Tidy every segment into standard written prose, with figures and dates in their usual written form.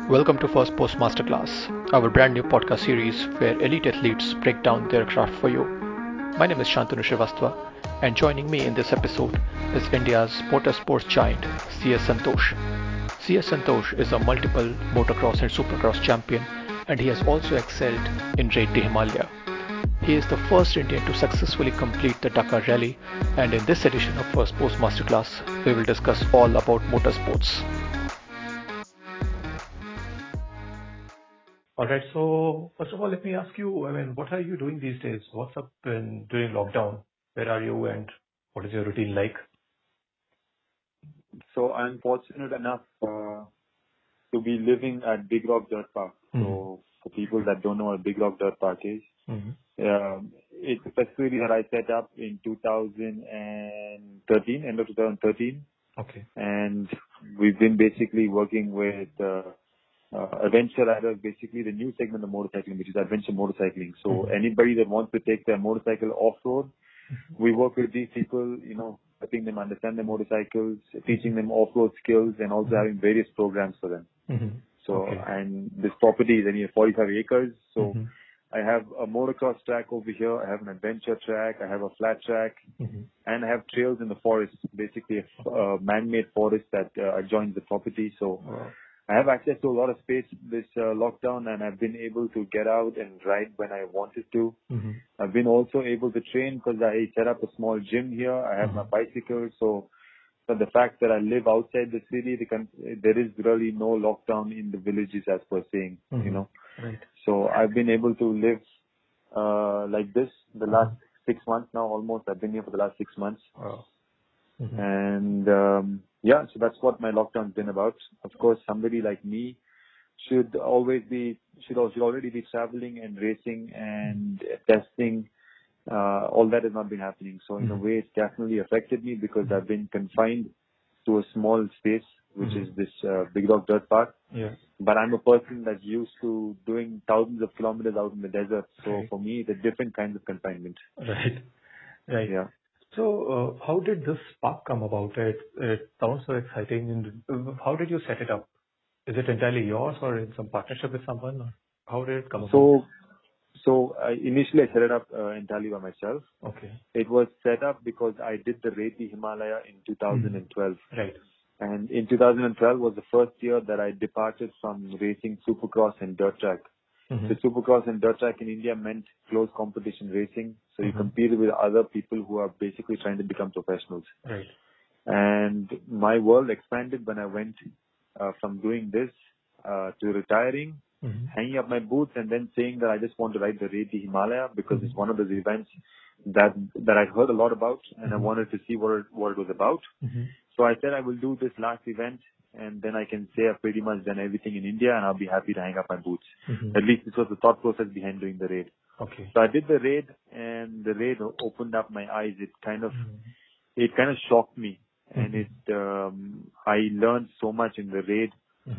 Welcome to First Post Masterclass, our brand new podcast series where elite athletes break down their craft for you. My name is Shantanu Srivastava, and joining me in this episode is India's motorsports giant, CS Santosh. CS Santosh is a multiple motocross and supercross champion, and he has also excelled in Raid the Himalaya. He is the first Indian to successfully complete the Dakar Rally, and in this edition of First Post Masterclass, we will discuss all about motorsports. All right. So first of all, let me ask you, what are you doing these days? What's up during lockdown? Where are you and what is your routine like? So I'm fortunate enough to be living at Big Rock Dirt Park. So for people that don't know what Big Rock Dirt Park is, it's a facility that I set up in 2013, end of 2013. Okay. And we've been basically working with adventure riders, basically the new segment of motorcycling, which is adventure motorcycling. So anybody that wants to take their motorcycle off-road, we work with these people, helping them understand their motorcycles, teaching them off-road skills, and also having various programs for them. So, Okay. and this property is only 45 acres. So I have a motocross track over here. I have an adventure track. I have a flat track, and I have trails in the forest, basically a man-made forest that adjoins the property. So Wow. I have access to a lot of space this lockdown, and I've been able to get out and ride when I wanted to. I've been also able to train because I set up a small gym here. I have my bicycle. So the fact that I live outside the city, there is really no lockdown in the villages as per saying, Right. So I've been able to live like this the last 6 months now, almost. I've been here for the last 6 months. Wow. And so that's what my lockdown's been about. Of course, somebody like me should already be traveling and racing and testing. All that has not been happening. So in a way, it's definitely affected me because I've been confined to a small space, which is this Big Rock Dirt Park. Yeah. But I'm a person that's used to doing thousands of kilometers out in the desert. So Right. for me, it's a different kind of confinement. Right. Right. Yeah. So, how did this park come about? It sounds so exciting. And how did you set it up? Is it entirely yours or in some partnership with someone? Or how did it come about? So initially I set it up entirely by myself. Okay. It was set up because I did the Raid the Himalaya in 2012. Right. And in 2012 was the first year that I departed from racing supercross and dirt track. The supercross and dirt track in India meant close competition racing. So you competed with other people who are basically trying to become professionals. Right. And my world expanded when I went from doing this to retiring, hanging up my boots, and then saying that I just want to ride the Raid the Himalaya because it's one of those events that I heard a lot about, and I wanted to see what it was about. So I said I will do this last event, and then I can say I've pretty much done everything in India, and I'll be happy to hang up my boots. At least this was the thought process behind doing the Raid. Okay. So I did the Raid, and the Raid opened up my eyes. It kind of shocked me, and I learned so much in the Raid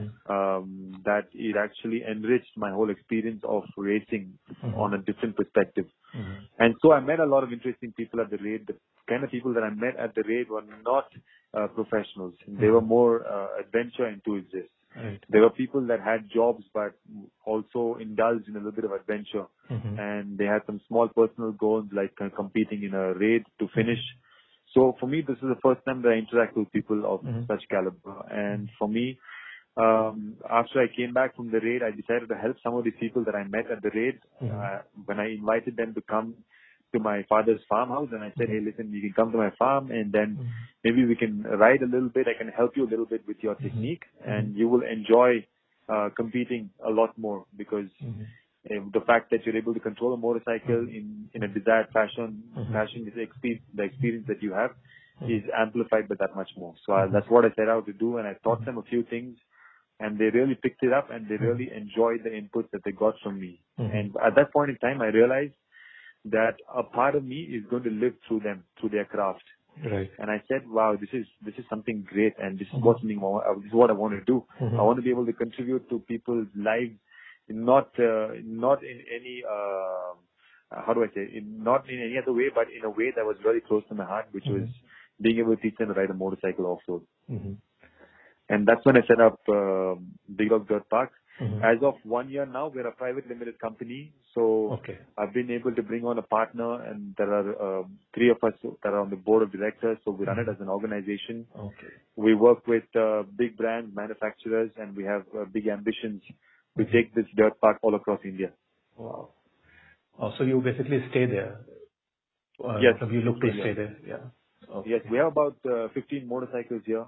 that it actually enriched my whole experience of racing on a different perspective. And so I met a lot of interesting people at the Raid. The kind of people that I met at the Raid were not professionals. They were more adventure enthusiasts. Right. There were people that had jobs but also indulged in a little bit of adventure. And they had some small personal goals like competing in a raid to finish. So for me, this is the first time that I interact with people of such caliber. And for me, after I came back from the raid, I decided to help some of these people that I met at the raid. When I invited them to come to my father's farmhouse, and I said, hey, listen, you can come to my farm, and then maybe we can ride a little bit. I can help you a little bit with your technique, and you will enjoy competing a lot more because the fact that you're able to control a motorcycle in a desired fashion is the experience that you have is amplified by that much more. So that's what I set out to do, and I taught them a few things, and they really picked it up, and they really enjoyed the inputs that they got from me. And at that point in time, I realized that a part of me is going to live through them, through their craft. Right. And I said, wow, this is something great, and this is this is what I want to do. I want to be able to contribute to people's lives, not in any how do I say, not in any other way, but in a way that was very close to my heart, which was being able to teach them to ride a motorcycle off-road. And that's when I set up Big Dog Dirt Park. As of 1 year now, we're a private limited company. So I've been able to bring on a partner, and there are 3 of us that are on the board of directors. So we run it as an organization. We work with big brand manufacturers, and we have big ambitions to take this dirt park all across India. Wow. Oh, so you basically stay there? Yes. You look to stay there? Yeah. Okay. Yes, we have about 15 motorcycles here.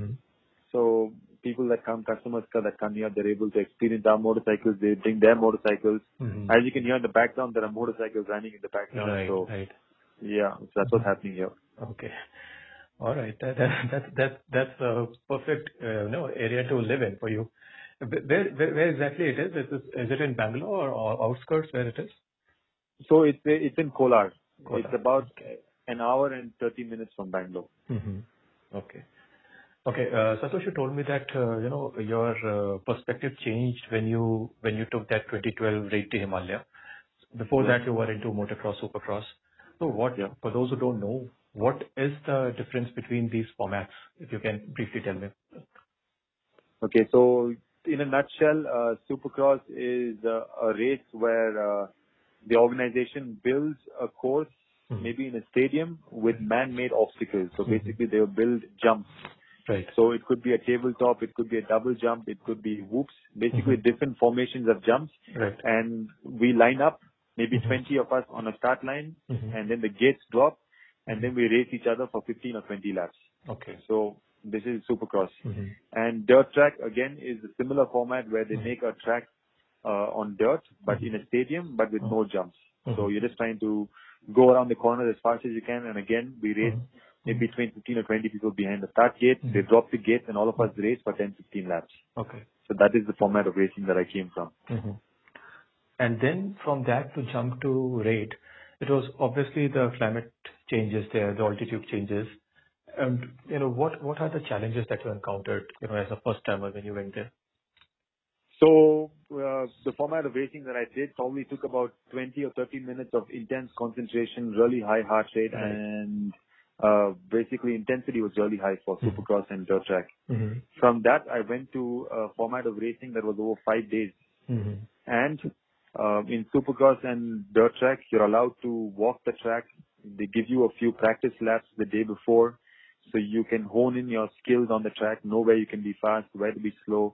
So people that come, customers that come here, they're able to experience our motorcycles. They bring their motorcycles. As you can hear in the background, there are motorcycles running in the background. Right. Yeah, so that's what's happening here. Okay. All right. That's a perfect area to live in for you. Where exactly it is? Is it in Bangalore or outskirts where it is? So it's in Kolar. It's about an hour and 30 minutes from Bangalore. Okay. Santosh, you told me that your perspective changed when you took that 2012 raid to Himalaya. Before that, you were into motocross, supercross. So for those who don't know, what is the difference between these formats? If you can briefly tell me. Okay, so in a nutshell, supercross is a race where the organization builds a course, maybe in a stadium, with man-made obstacles. So basically, they will build jumps. Right. So it could be a tabletop, it could be a double jump, it could be whoops, basically different formations of jumps. Right. And we line up, maybe 20 of us on a start line, and then the gates drop, and then we race each other for 15 or 20 laps. Okay. So this is supercross. And dirt track, again, is a similar format where they make a track on dirt, but in a stadium, but with no jumps. So you're just trying to go around the corner as fast as you can, and again, we race maybe between 15 or 20 people behind the start gate. They drop the gate, and all of us race for 10, 15 laps. Okay. So that is the format of racing that I came from. And then from that to jump to raid, it was obviously the climate changes there, the altitude changes. And, what are the challenges that you encountered, as a first timer when you went there? So the format of racing that I did probably took about 20 or 30 minutes of intense concentration, really high heart rate, and basically intensity was really high for supercross and dirt track. From that, I went to a format of racing that was over 5 days. And in supercross and dirt track, you're allowed to walk the track. They give you a few practice laps the day before, so you can hone in your skills on the track, know where you can be fast, where to be slow,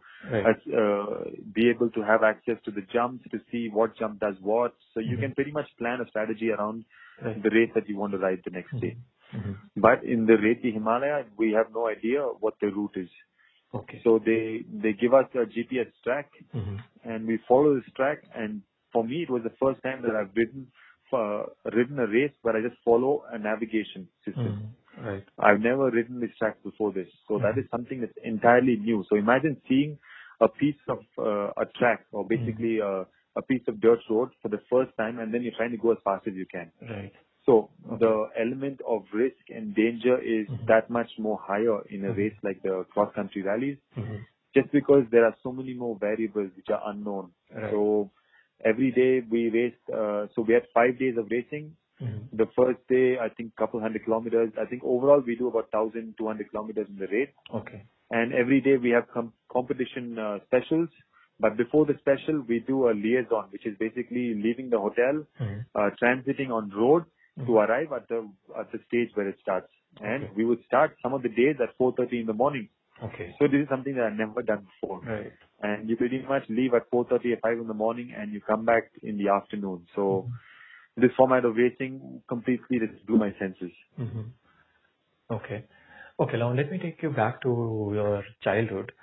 be able to have access to the jumps to see what jump does what. So you can pretty much plan a strategy around the race that you want to ride the next day. But in the raid to Himalaya, we have no idea what the route is. Okay. So they give us a GPS track, and we follow this track. And for me, it was the first time that I've ridden a race where I just follow a navigation system. Right. I've never ridden this track before this. So that is something that's entirely new. So imagine seeing a piece of a track, or basically a piece of dirt road for the first time, and then you're trying to go as fast as you can. Right. So the element of risk and danger is that much more higher in a race like the cross-country rallies, just because there are so many more variables which are unknown. Right. So every day we raced, so we had 5 days of racing. The first day, I think, couple hundred kilometers. I think overall we do about 1,200 kilometers in the race. Okay. And every day we have competition specials. But before the special, we do a liaison, which is basically leaving the hotel, transiting on road to arrive at the stage where it starts. And we would start some of the days at 4:30 in the morning. Okay. So this is something that I've never done before. Right. And you pretty much leave at 4:30 or 5 in the morning, and you come back in the afternoon. So this format of racing completely just blew my senses. Okay. Now let me take you back to your childhood.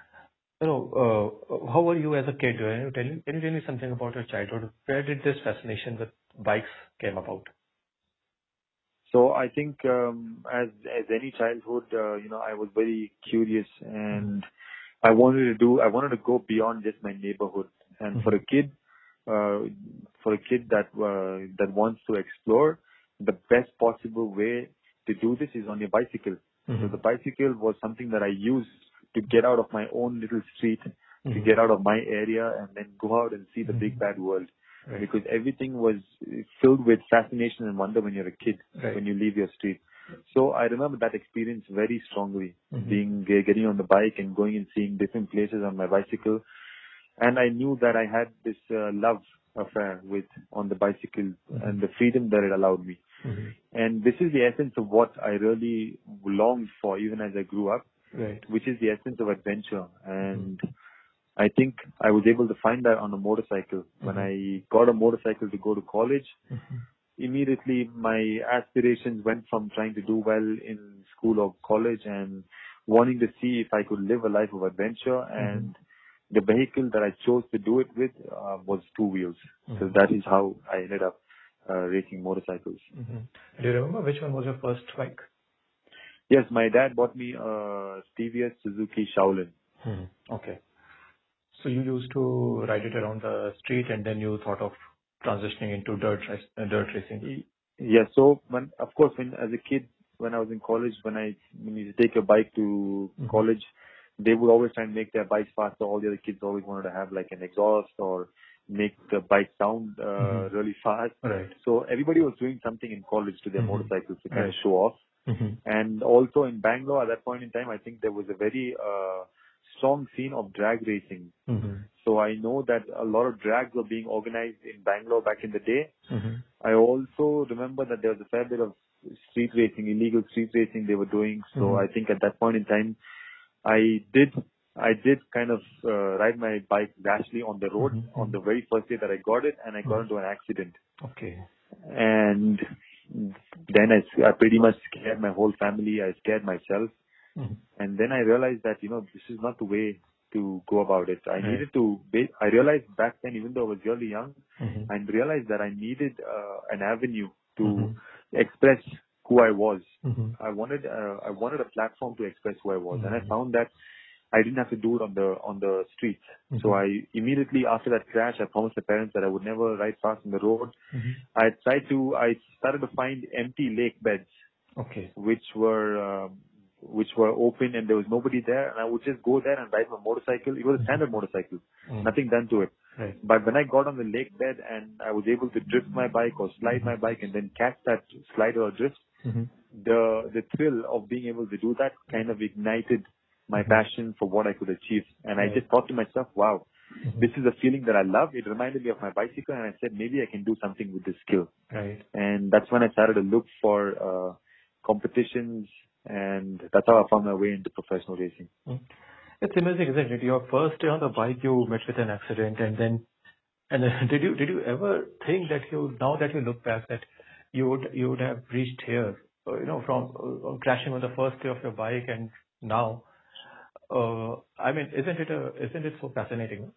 How were you as a kid? Can you tell me something about your childhood? Where did this fascination with bikes came about? So I think as any childhood, I was very curious, and I wanted to go beyond just my neighborhood. And for a kid that wants to explore, the best possible way to do this is on your bicycle. So the bicycle was something that I used to get out of my own little street, to get out of my area, and then go out and see the big bad world. Right. Because everything was filled with fascination and wonder when you're a kid, when you leave your street. So I remember that experience very strongly, getting on the bike and going and seeing different places on my bicycle. And I knew that I had this love affair on the bicycle and the freedom that it allowed me. And this is the essence of what I really longed for even as I grew up, which is the essence of adventure. And I think I was able to find that on a motorcycle. When I got a motorcycle to go to college, immediately my aspirations went from trying to do well in school or college and wanting to see if I could live a life of adventure. And the vehicle that I chose to do it with was two wheels. So that is how I ended up racing motorcycles. Do you remember which one was your first bike? Yes, my dad bought me a TVS Suzuki Shaolin. Okay. So you used to ride it around the street and then you thought of transitioning into dirt racing? Yeah, so of course, as a kid, when I was in college, when you take your bike to college, they would always try and make their bikes faster. All the other kids always wanted to have like an exhaust or make the bike sound really fast. Right. So everybody was doing something in college to their motorcycles to kind of show off. And also in Bangalore at that point in time, I think there was a very strong scene of drag racing. So I know that a lot of drags were being organized in Bangalore back in the day. I also remember that there was a fair bit of street racing, illegal street racing they were doing. So I think at that point in time, I did kind of ride my bike rashly on the road on the very first day that I got it, and I got into an accident. Okay. And then I pretty much scared my whole family. I scared myself. And then I realized that, this is not the way to go about it. I realized back then, even though I was really young, I realized that I needed an avenue to express who I was. I wanted a platform to express who I was. And I found that I didn't have to do it on the streets. So I immediately after that crash, I promised my parents that I would never ride fast on the road. I started to find empty lake beds, which were open and there was nobody there, and I would just go there and ride my motorcycle. It was a standard motorcycle, nothing done to it. Right. But when I got on the lake bed and I was able to drift my bike or slide my bike and then catch that slide or drift, the thrill of being able to do that kind of ignited my passion for what I could achieve. And I just thought to myself, wow, this is a feeling that I love. It reminded me of my bicycle, and I said, maybe I can do something with this skill. Right. And that's when I started to look for competitions, and that's how I found my way into professional racing. It's amazing, isn't it? Your first day on the bike, you met with an accident, and then did you ever think that now that you look back, that you would have reached here, from crashing on the first day of your bike, and now, I mean, isn't it so fascinating?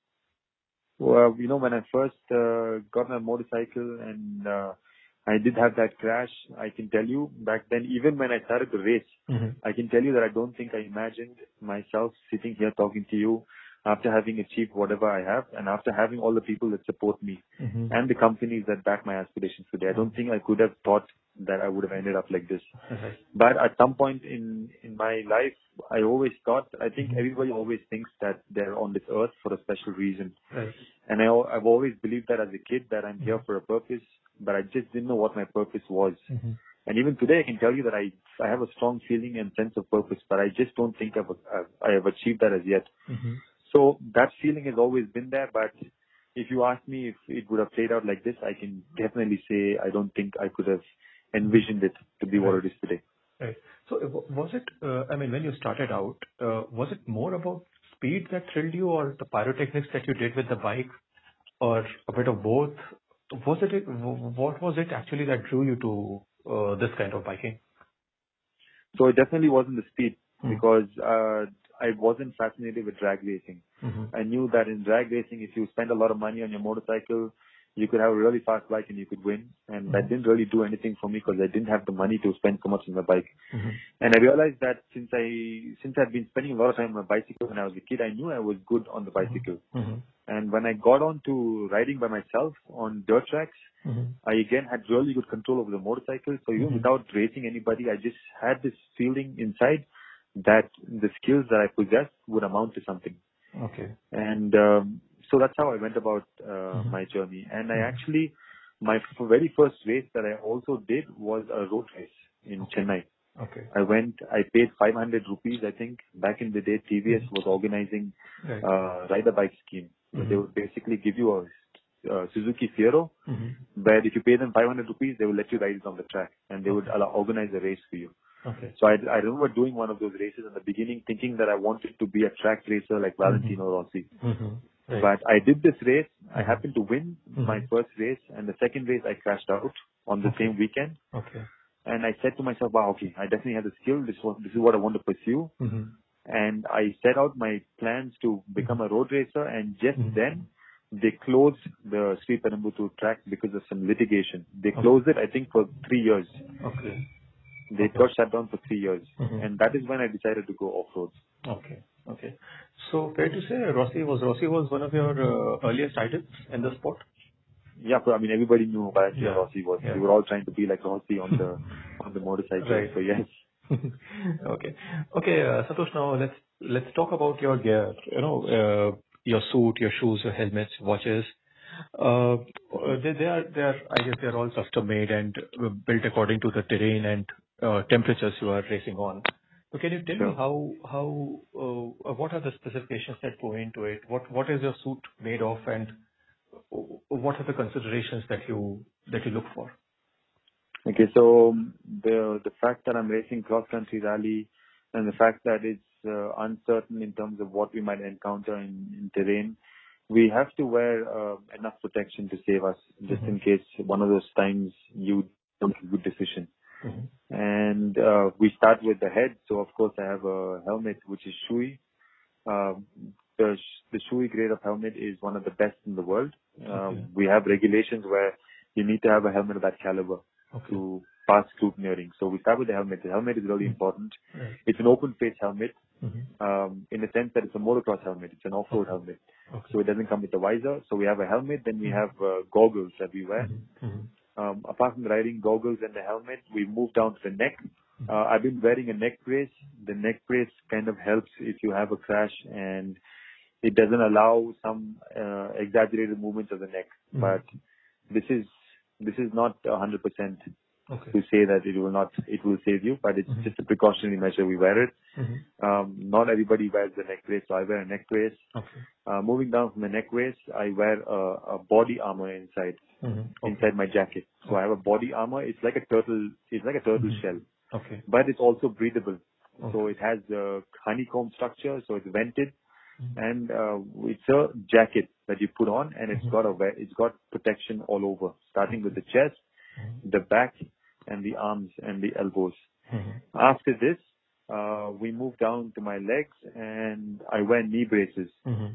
Well, when I first got my motorcycle and I did have that crash, I can tell you back then, even when I started to race, I can tell you that I don't think I imagined myself sitting here talking to you after having achieved whatever I have and after having all the people that support me and the companies that back my aspirations today. I don't think I could have thought that I would have ended up like this. But at some point in my life, I always thought, I think everybody always thinks that they're on this earth for a special reason. Right. And I've always believed that as a kid, that I'm here for a purpose, but I just didn't know what my purpose was. And even today, I can tell you that I have a strong feeling and sense of purpose, but I just don't think I have achieved that as yet. So that feeling has always been there, but if you ask me if it would have played out like this, I can definitely say I don't think I could have envisioned it to be what it is today. Right. So was it, when you started out, was it more about speed that thrilled you or the pyrotechnics that you did with the bike or a bit of both? What was it actually that drew you to this kind of biking? So it definitely wasn't the speed because I wasn't fascinated with drag racing. I knew that in drag racing, if you spend a lot of money on your motorcycle, you could have a really fast bike and you could win. And that didn't really do anything for me because I didn't have the money to spend so much on my bike. And I realized that since I'd been spending a lot of time on my bicycle when I was a kid, I knew I was good on the bicycle. And when I got on to riding by myself on dirt tracks, I again had really good control over the motorcycle. So even without racing anybody, I just had this feeling inside that the skills that I possessed would amount to something. Okay. And so that's how I went about my journey. And I actually, my very first race that I also did was a road race. in Chennai. Okay. I paid 500 rupees, I think. Back in the day, TVS was organizing rider bike scheme. They would basically give you a Suzuki Fiero, where if you pay them 500 rupees, they will let you ride it on the track, and they would organize a race for you. Okay. So I remember doing one of those races in the beginning, thinking that I wanted to be a track racer like Valentino Rossi. Right. But I did this race. I happened to win my first race, and the second race I crashed out on the same weekend. Okay. And I said to myself, wow, okay, I definitely have the skill. This is what I want to pursue. And I set out my plans to become a road racer. And just then, they closed the Sri Perambuttur track because of some litigation. They closed it, I think, for 3 years. Okay. They got shut down for 3 years. And that is when I decided to go off-road. Okay. Okay. So fair to say Rossi was one of your earliest idols in the sport? Yeah, but I mean, everybody knew Valentino Rossi was. Yeah. We were all trying to be like Rossi on the motorcycle. Right. So yes. Okay. Okay, Santosh, now let's talk about your gear. Your suit, your shoes, your helmets, watches. They are I guess they're all custom made and built according to the terrain and temperatures you are racing on. So can you tell me what are the specifications that go into it? What is your suit made of, and what are the considerations that you look for? Okay, so the fact that I'm racing cross-country rally and the fact that it's uncertain in terms of what we might encounter in terrain, we have to wear enough protection to save us, just in case one of those times you don't make a good decision. And we start with the head. So, of course, I have a helmet, which is Shui. The Shui grade of helmet is one of the best in the world. We have regulations where you need to have a helmet of that caliber to pass scrutineering. So we start with the helmet. The helmet is really important. It's an open face helmet in the sense that it's a motocross helmet. It's an off-road helmet. So it doesn't come with a visor. So we have a helmet. Then we have goggles that we wear. Apart from the riding goggles and the helmet, we move down to the neck. I've been wearing a neck brace. The neck brace kind of helps if you have a crash, and it doesn't allow some exaggerated movements of the neck. But this is not 100% to say that it will save you, but it's just a precautionary measure. We wear it. Not everybody wears the neck brace, so I wear a neck brace. Moving down from the neck brace, I wear a body armor inside my jacket. So I have a body armor. It's like a turtle shell. But it's also breathable. So it has a honeycomb structure, so it's vented. And it's a jacket that you put on, and it's got protection all over, starting with the chest, the back, and the arms and the elbows. After this, we move down to my legs, and I wear knee braces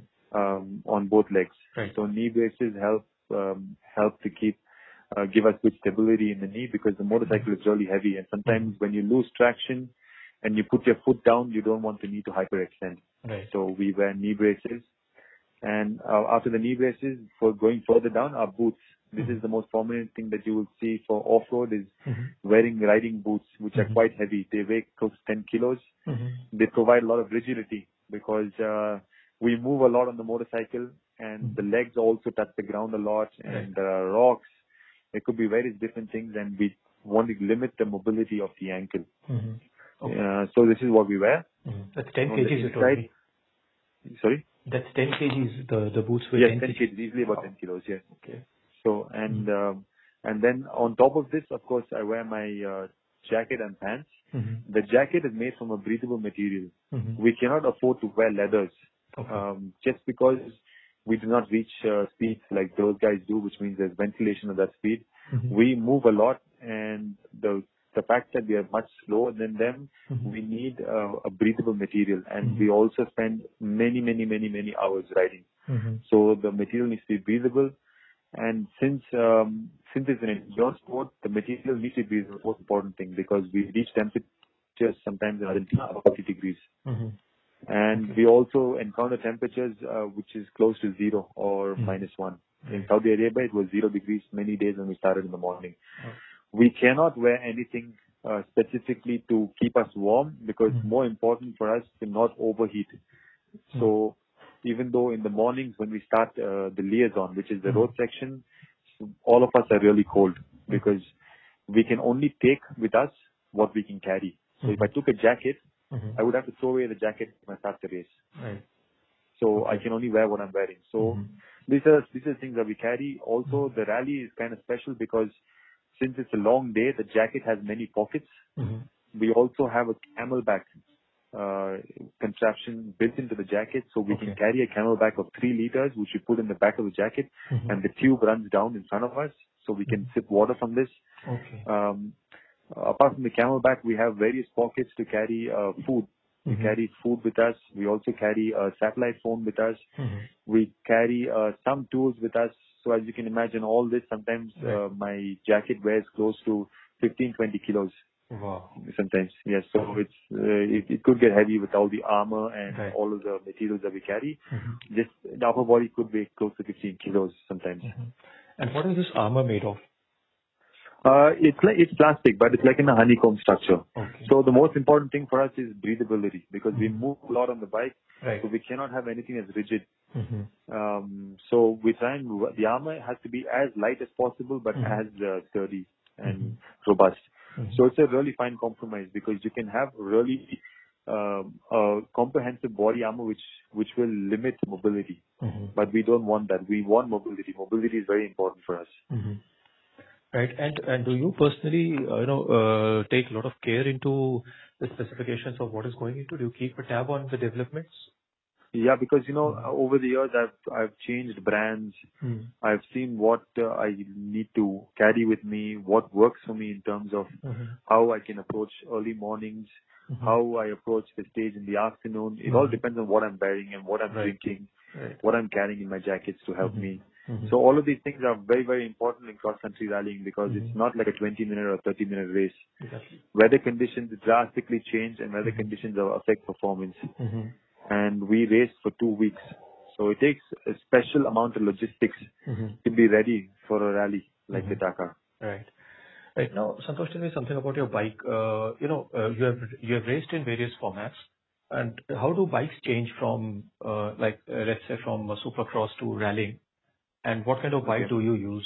on both legs. So knee braces help to give us good stability in the knee, because the motorcycle is really heavy, and sometimes when you lose traction and you put your foot down, you don't want the knee to hyperextend. So we wear knee braces. And after the knee braces, for going further down, our boots. This is the most prominent thing that you will see for off-road is wearing riding boots, which are quite heavy. They weigh close to 10 kilos. They provide a lot of rigidity because we move a lot on the motorcycle, and the legs also touch the ground a lot, and there are rocks. There could be various different things, and we want to limit the mobility of the ankle. So this is what we wear. That's 10 kgs you told me. Sorry? That's 10 kgs, the boots weigh 10 kgs. Yes, 10 kgs, easily about 10 kilos, yes. Okay. So, and then on top of this, of course, I wear my jacket and pants. The jacket is made from a breathable material. We cannot afford to wear leathers just because we do not reach speeds like those guys do, which means there's ventilation of that speed. We move a lot, and the fact that we are much slower than them, we need a breathable material, and we also spend many hours riding. So the material needs to be breathable, and since it's an endurance sport, the material needs to be the most important thing, because we reach temperatures sometimes in Argentina of 40 degrees. And we also encounter temperatures which is close to 0 or -1. In Saudi Arabia, it was 0 degrees many days when we started in the morning. We cannot wear anything specifically to keep us warm, because it's more important for us to not overheat. So even though in the mornings when we start the liaison, which is the road section, all of us are really cold, because we can only take with us what we can carry. So if I took a jacket, I would have to throw away the jacket when I start the race. Right. So I can only wear what I'm wearing. So these are things that we carry. Also, the rally is kind of special because since it's a long day, the jacket has many pockets. We also have a camelback contraption built into the jacket, so we can carry a camelback of 3 liters, which we put in the back of the jacket, and the tube runs down in front of us, so we can sip water from this. Apart from the camelback, we have various pockets to carry food. We carry food with us. We also carry a satellite phone with us. We carry some tools with us. So as you can imagine, all this, sometimes my jacket weighs close to 15-20 kilos. Wow. Sometimes, yes. So it could get heavy with all the armor and all of the materials that we carry. Just the upper body could weigh close to 15 kilos sometimes. And what is this armor made of? It's plastic, but it's like in a honeycomb structure. So the most important thing for us is breathability, because we move a lot on the bike, so we cannot have anything that's rigid. So we try and the armor has to be as light as possible, but as sturdy and robust. So it's a really fine compromise, because you can have really a comprehensive body armor which will limit mobility, but we don't want that. We want mobility. Mobility is very important for us. Right. And do you personally, take a lot of care into the specifications of what is going into? Do you keep a tab on the developments? Yeah, because over the years I've changed brands. I've seen what I need to carry with me, what works for me in terms of how I can approach early mornings, how I approach the stage in the afternoon. It all depends on what I'm wearing and what I'm drinking, what I'm carrying in my jackets to help me. So all of these things are very, very important in cross-country rallying, because it's not like a 20-minute or 30-minute race. Weather conditions drastically change, and weather conditions affect performance. And we race for 2 weeks. So it takes a special amount of logistics to be ready for a rally like the Dakar. Right. Right. Now, Santosh, tell me something about your bike. You have raced in various formats. And how do bikes change from, let's say, from Supercross to rallying? And what kind of bike do you use?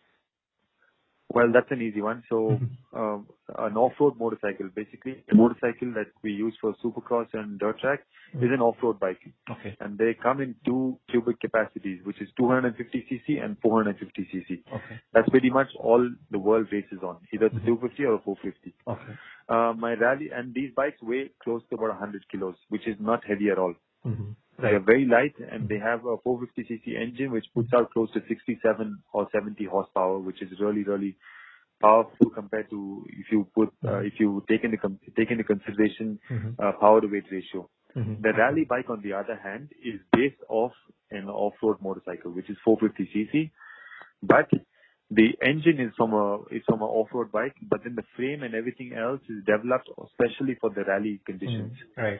Well, that's an easy one. So, an off-road motorcycle, basically a motorcycle that we use for Supercross and dirt track is an off-road bike. And they come in 2 cubic capacities, which is 250cc and 450cc. That's pretty much all the world races on, either the 250 or a 450. My rally, and these bikes weigh close to about 100 kilos, which is not heavy at all. They are very light, and they have a 450cc engine which puts out close to 67 or 70 horsepower, which is really, really powerful compared to if you take into consideration power to weight ratio. The rally bike, on the other hand, is based off an off-road motorcycle, which is 450cc, but the engine is from an off-road bike, but then the frame and everything else is developed especially for the rally conditions.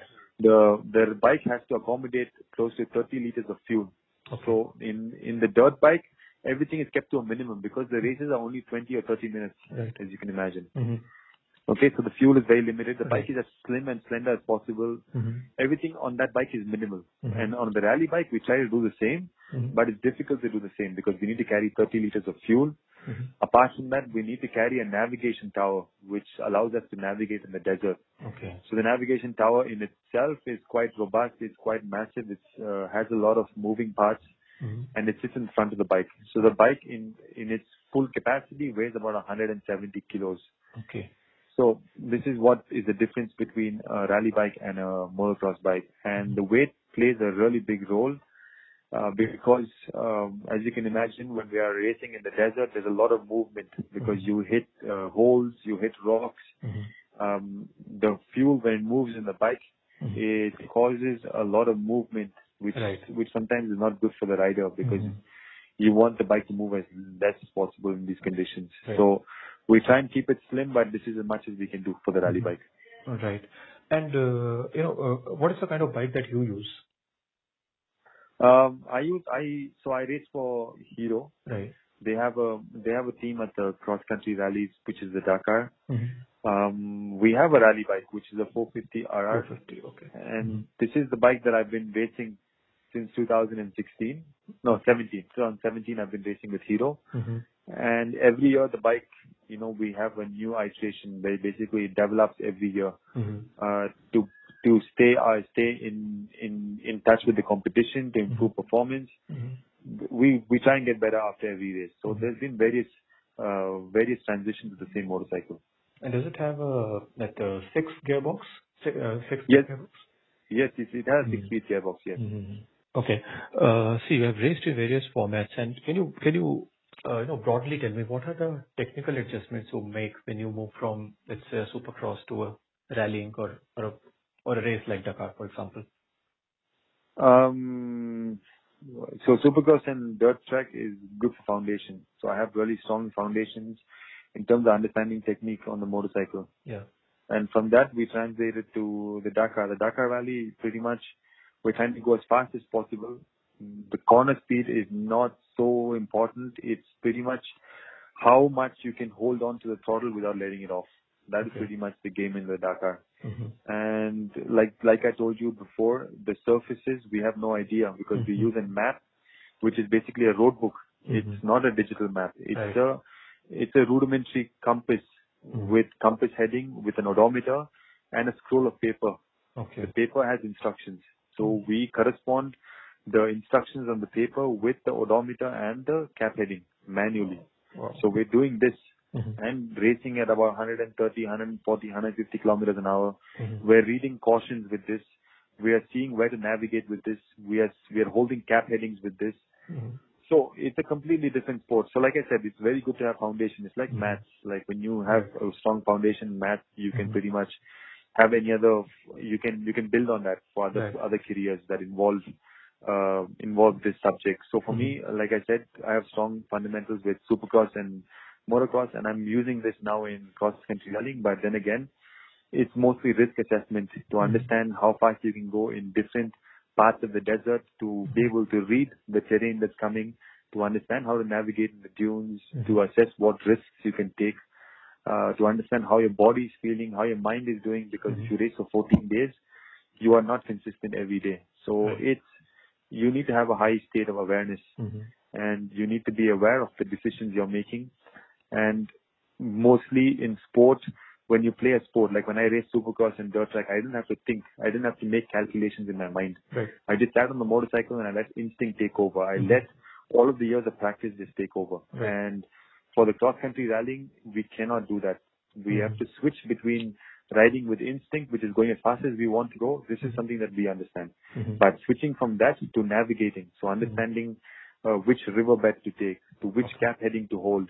The bike has to accommodate close to 30 liters of fuel. So in the dirt bike, everything is kept to a minimum, because the races are only 20 or 30 minutes, as you can imagine. Okay, so the fuel is very limited. The bike is as slim and slender as possible. Everything on that bike is minimal. And on the rally bike, we try to do the same, but it's difficult to do the same because we need to carry 30 liters of fuel. Apart from that, we need to carry a navigation tower, which allows us to navigate in the desert. So the navigation tower in itself is quite robust. It's quite massive. It has a lot of moving parts, and it sits in front of the bike. So the bike in its full capacity weighs about 170 kilos. So this is what is the difference between a rally bike and a motocross bike. And the weight plays a really big role because, as you can imagine, when we are racing in the desert, there's a lot of movement because you hit holes, you hit rocks. The fuel, when it moves in the bike, it causes a lot of movement, which sometimes is not good for the rider because you want the bike to move as less as possible in these conditions. So we try and keep it slim, but this is as much as we can do for the rally bike. Right. And, what is the kind of bike that you use? I race for Hero. They have a team at the cross country rallies, which is the Dakar. We have a rally bike, which is a 450 RR. And this is the bike that I've been racing since 2016. No, 17. 2017 I've been racing with Hero. And every year the bike, we have a new iteration where basically it develops every year, to stay in touch with the competition, to improve performance. We try and get better after every race. So there's been various transitions to the same motorcycle. And does it have a six gearbox? Yes. Gearbox? Yes, it has a 6-speed gearbox. Yes. Okay. See, you have raced in various formats, and can you broadly tell me what are the technical adjustments you make when you move from, let's say, a supercross to a rallying or a race like Dakar, for example? So Supercross and dirt track is good for foundation. So I have really strong foundations in terms of understanding technique on the motorcycle. Yeah. And from that, we translated to the Dakar. The Dakar Rally, pretty much, we're trying to go as fast as possible. The corner speed is not so important. It's pretty much how much you can hold on to the throttle without letting it off. That is pretty much the game in the Dakar. And like I told you before, the surfaces, we have no idea because we use a map, which is basically a road book. It's not a digital map. It's a rudimentary compass with compass heading, with an odometer and a scroll of paper. Okay. The paper has instructions. So we correspond the instructions on the paper with the odometer and the cap heading manually. Wow. So we're doing this and racing at about 130, 140, 150 kilometers an hour. We're reading cautions with this. We are seeing where to navigate with this. We are holding cap headings with this. So it's a completely different sport. So like I said, it's very good to have foundation. It's like maths. Like when you have a strong foundation in maths, you can pretty much have any other, you can build on that for other careers that involve this subject. So for me, like I said, I have strong fundamentals with supercross and motocross, and I'm using this now in cross-country rallying. But then again, it's mostly risk assessment to understand how fast you can go in different parts of the desert, to be able to read the terrain that's coming, to understand how to navigate in the dunes, to assess what risks you can take, to understand how your body is feeling, how your mind is doing, because if you race for 14 days, you are not consistent every day. So you need to have a high state of awareness, and you need to be aware of the decisions you're making. And mostly in sport, when you play a sport, like when I race supercross and dirt track, I didn't have to think. I didn't have to make calculations in my mind. Right. I just sat on the motorcycle and I let instinct take over. I let all of the years of practice just take over. Right. And for the cross-country rallying, we cannot do that. We have to switch between riding with instinct, which is going as fast as we want to go. This is something that we understand. But switching from that to navigating, so understanding which riverbed to take, to which cap heading to hold,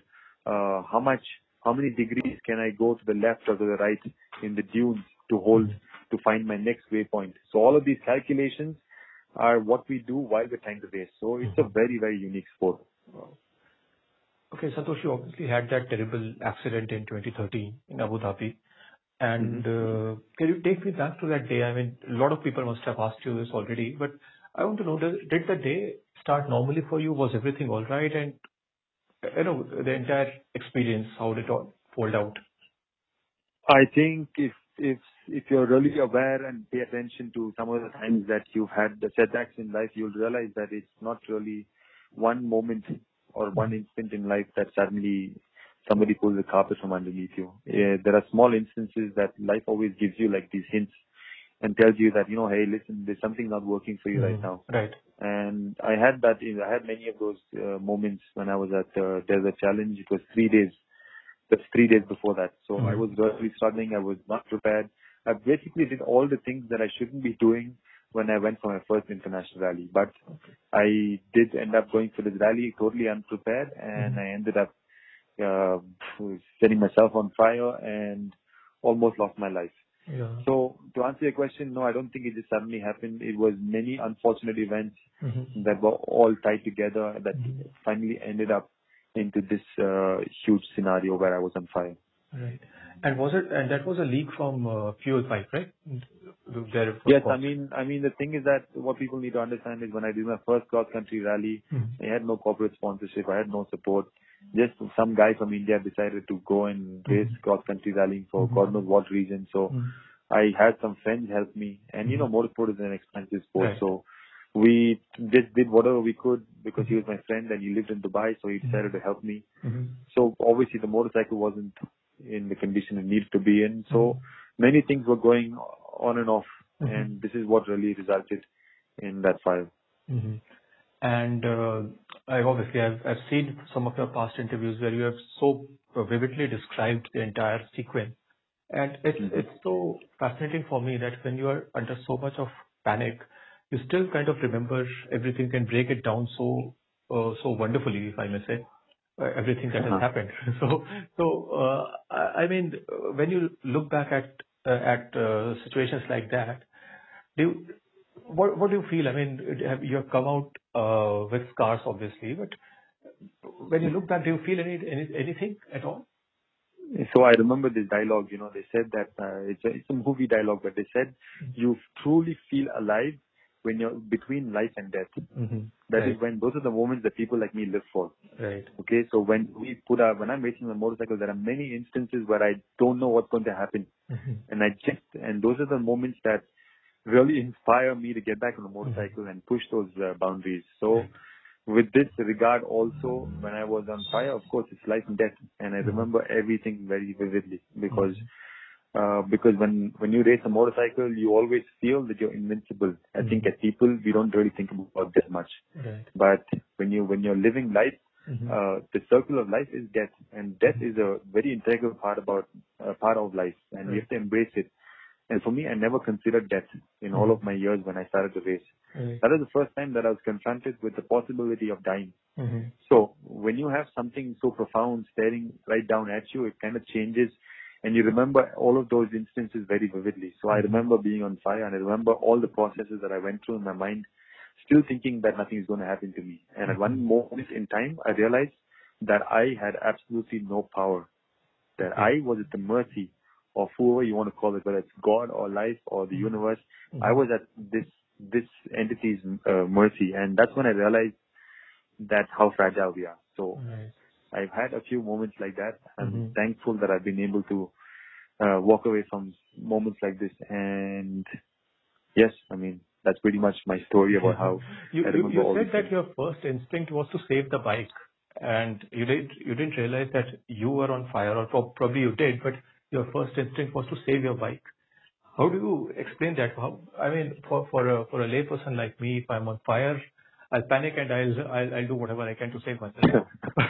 how many degrees can I go to the left or to the right in the dunes to hold, to find my next waypoint. So all of these calculations are what we do while we're trying to race. So it's a very, very unique sport. Okay, Santosh, you obviously had that terrible accident in 2013 in Abu Dhabi. And can you take me back to that day? I mean, a lot of people must have asked you this already, but I want to know, did the day start normally for you? Was everything all right? And the entire experience, how did it all fold out? I think if you're really aware and pay attention to some of the times that you've had the setbacks in life, you'll realize that it's not really one moment or one instant in life that suddenly somebody pulls the carpet from underneath you. There are small instances that life always gives you, like these hints, and tells you that, hey, listen, there's something not working for you right now. Right. And I had many of those moments when I was at Desert Challenge. It was 3 days. That's 3 days before that. So I was really struggling. I was not prepared. I basically did all the things that I shouldn't be doing when I went for my first international rally. But I did end up going for this rally totally unprepared, and I ended up setting myself on fire and almost lost my life. Yeah. So to answer your question, no, I don't think it just suddenly happened. It was many unfortunate events that were all tied together that finally ended up into this huge scenario where I was on fire. Right. And that was a leak from fuel pipe, right? Yes, I mean the thing is that what people need to understand is when I did my first cross country rally, I had no corporate sponsorship, I had no support. Just some guy from India decided to go and race cross country rallying for God knows what reason. So I had some friends help me, and motorsport is an expensive sport, so we just did whatever we could because he was my friend and he lived in Dubai, so he decided to help me. So obviously the motorcycle wasn't in the condition it needed to be in. So many things were going on and off, and this is what really resulted in that fire. And I've seen some of your past interviews where you have so vividly described the entire sequence. And it's so fascinating for me that when you are under so much of panic, you still kind of remember everything and break it down so wonderfully, if I may say, everything that has happened. I mean, when you look back at situations like that, what do you feel? I mean, you have come out with scars, obviously, but when you look back, do you feel anything at all? So I remember this dialogue, they said that it's a movie dialogue, but they said you truly feel alive when you're between life and death. That is when those are the moments that people like me live for. Right. Okay, so when I'm racing on a motorcycle, there are many instances where I don't know what's going to happen, and those are the moments that really inspire me to get back on a motorcycle and push those boundaries. So. With this regard also, when I was on fire, of course, it's life and death. And I remember everything very vividly because when you race a motorcycle, you always feel that you're invincible. I think as people, we don't really think about that much. Right. But when you're living life, the circle of life is death. And death is a very integral part of life. And we have to embrace it. And for me, I never considered death in all of my years when I started to race. That was the first time that I was confronted with the possibility of dying. So when you have something so profound staring right down at you, it kind of changes and you remember all of those instances very vividly. So I remember being on fire and I remember all the processes that I went through in my mind, still thinking that nothing is going to happen to me. And at one moment in time, I realized that I had absolutely no power, that I was at the mercy of whoever you want to call it, whether it's God or life or the universe. I was at this entity's mercy, and that's when I realized that how fragile we are. So I've had a few moments like that. I'm thankful that I've been able to walk away from moments like this. And yes, I mean, that's pretty much my story about how you I remember all said these that things. your first instinct was to save the bike, and you didn't realize that you were on fire, or probably you did, but your first instinct was to save your bike. How do you explain that? I mean, for a layperson like me, if I'm on fire, I'll panic and I'll do whatever I can to save myself.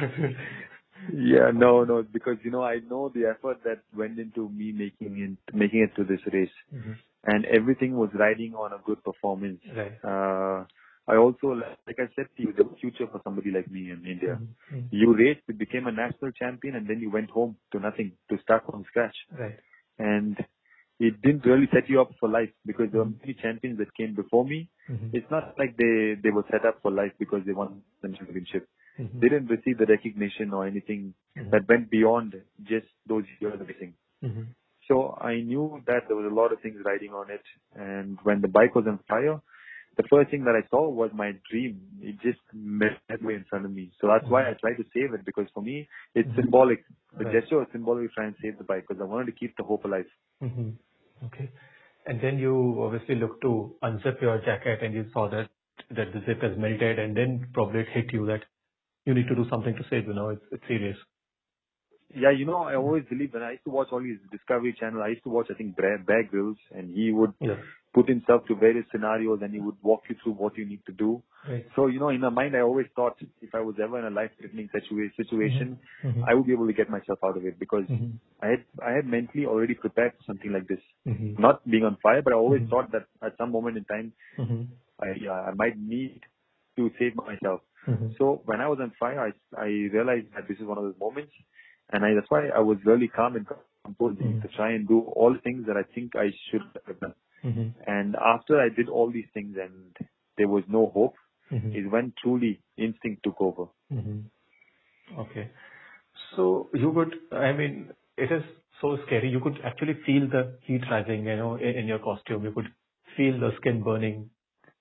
Yeah, no, because I know the effort that went into me making it to this race, and everything was riding on a good performance. Right. I also, like I said to you, the future for somebody like me in India. You raced, you became a national champion, and then you went home to nothing, to start from scratch. Right. And it didn't really set you up for life because there were many champions that came before me. It's not like they were set up for life because they won the championship. They didn't receive the recognition or anything that went beyond just those years of racing. So I knew that there was a lot of things riding on it. And when the bike was on fire, the first thing that I saw was my dream. It just met way in front of me. So that's why I tried to save it, because for me, it's symbolic. The gesture was symbolic to try and save the bike because I wanted to keep the hope alive. Okay. And then you obviously looked to unzip your jacket and you saw that the zip has melted, and then probably it hit you that you need to do something to save, it's serious. Yeah, I always believed when I used to watch all these Discovery Channel, I used to watch, I think, Bear Grylls, and he would put himself to various scenarios and he would walk you through what you need to do. Right. So, in my mind, I always thought if I was ever in a life-threatening situation, I would be able to get myself out of it because I had mentally already prepared for something like this. Not being on fire, but I always thought that at some moment in time, I might need to save myself. So when I was on fire, I realized that this is one of those moments. And that's why I was really calm and composed to try and do all the things that I think I should have done. And after I did all these things and there was no hope, is when truly instinct took over. Okay. So you could, it is so scary. You could actually feel the heat rising, in your costume. You could feel the skin burning.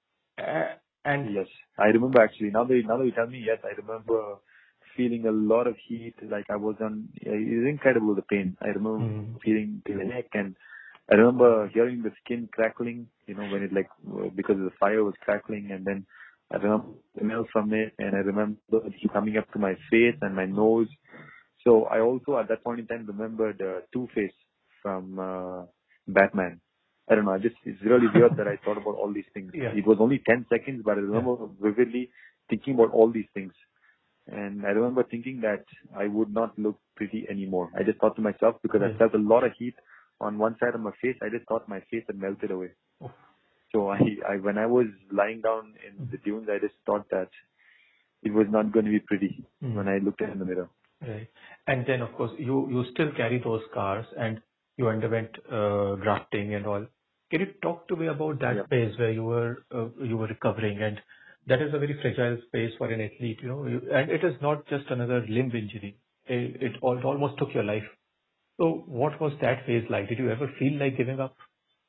And yes, I remember actually. Now that you tell me, yes, I remember feeling a lot of heat. Like I was on, it was incredible, the pain. I remember feeling the neck and I remember hearing the skin crackling, when it because the fire was crackling, and then I remember the smell from it, and I remember it coming up to my face and my nose. So I also at that point in time remembered Two-Face from Batman. I don't know. It's really weird that I thought about all these things. Yeah. It was only 10 seconds, but I remember vividly thinking about all these things. And I remember thinking that I would not look pretty anymore. I just thought to myself, because I felt a lot of heat on one side of my face, I just thought my face had melted away. Oh. So when I was lying down in the dunes, I just thought that it was not going to be pretty when I looked in the mirror. Right. And then, of course, you still carry those scars, and you underwent grafting and all. Can you talk to me about that phase where you were recovering? And that is a very fragile space for an athlete, and it is not just another limb injury. It almost took your life. So what was that phase like? Did you ever feel like giving up?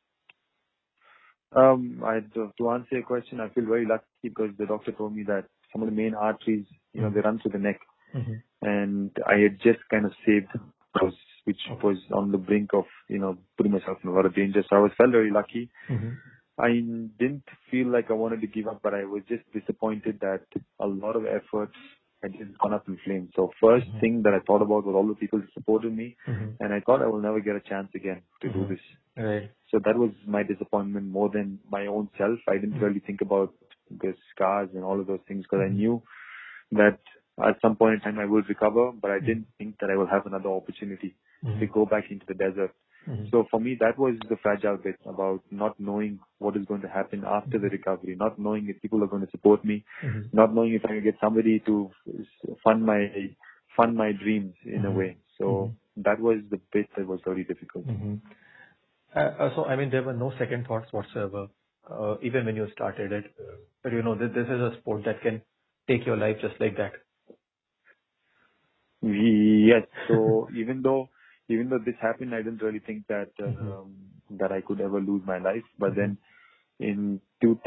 To answer your question, I feel very lucky because the doctor told me that some of the main arteries, they run through the neck. And I had just kind of saved those, which was on the brink of, putting myself in a lot of danger. So I felt very lucky. I didn't feel like I wanted to give up, but I was just disappointed that a lot of effort had just gone up in flames. So first thing that I thought about was all the people who supported me, and I thought I will never get a chance again to do this. Right. So that was my disappointment more than my own self. I didn't really think about the scars and all of those things because I knew that at some point in time I will recover, but I didn't think that I will have another opportunity to go back into the desert. So for me, that was the fragile bit about not knowing what is going to happen after the recovery, not knowing if people are going to support me, not knowing if I can get somebody to fund my dreams in a way. So that was the bit that was very difficult. So, I mean, there were no second thoughts whatsoever, even when you started it. But this is a sport that can take your life just like that. Yes. So even though this happened, I didn't really think that that I could ever lose my life. But then in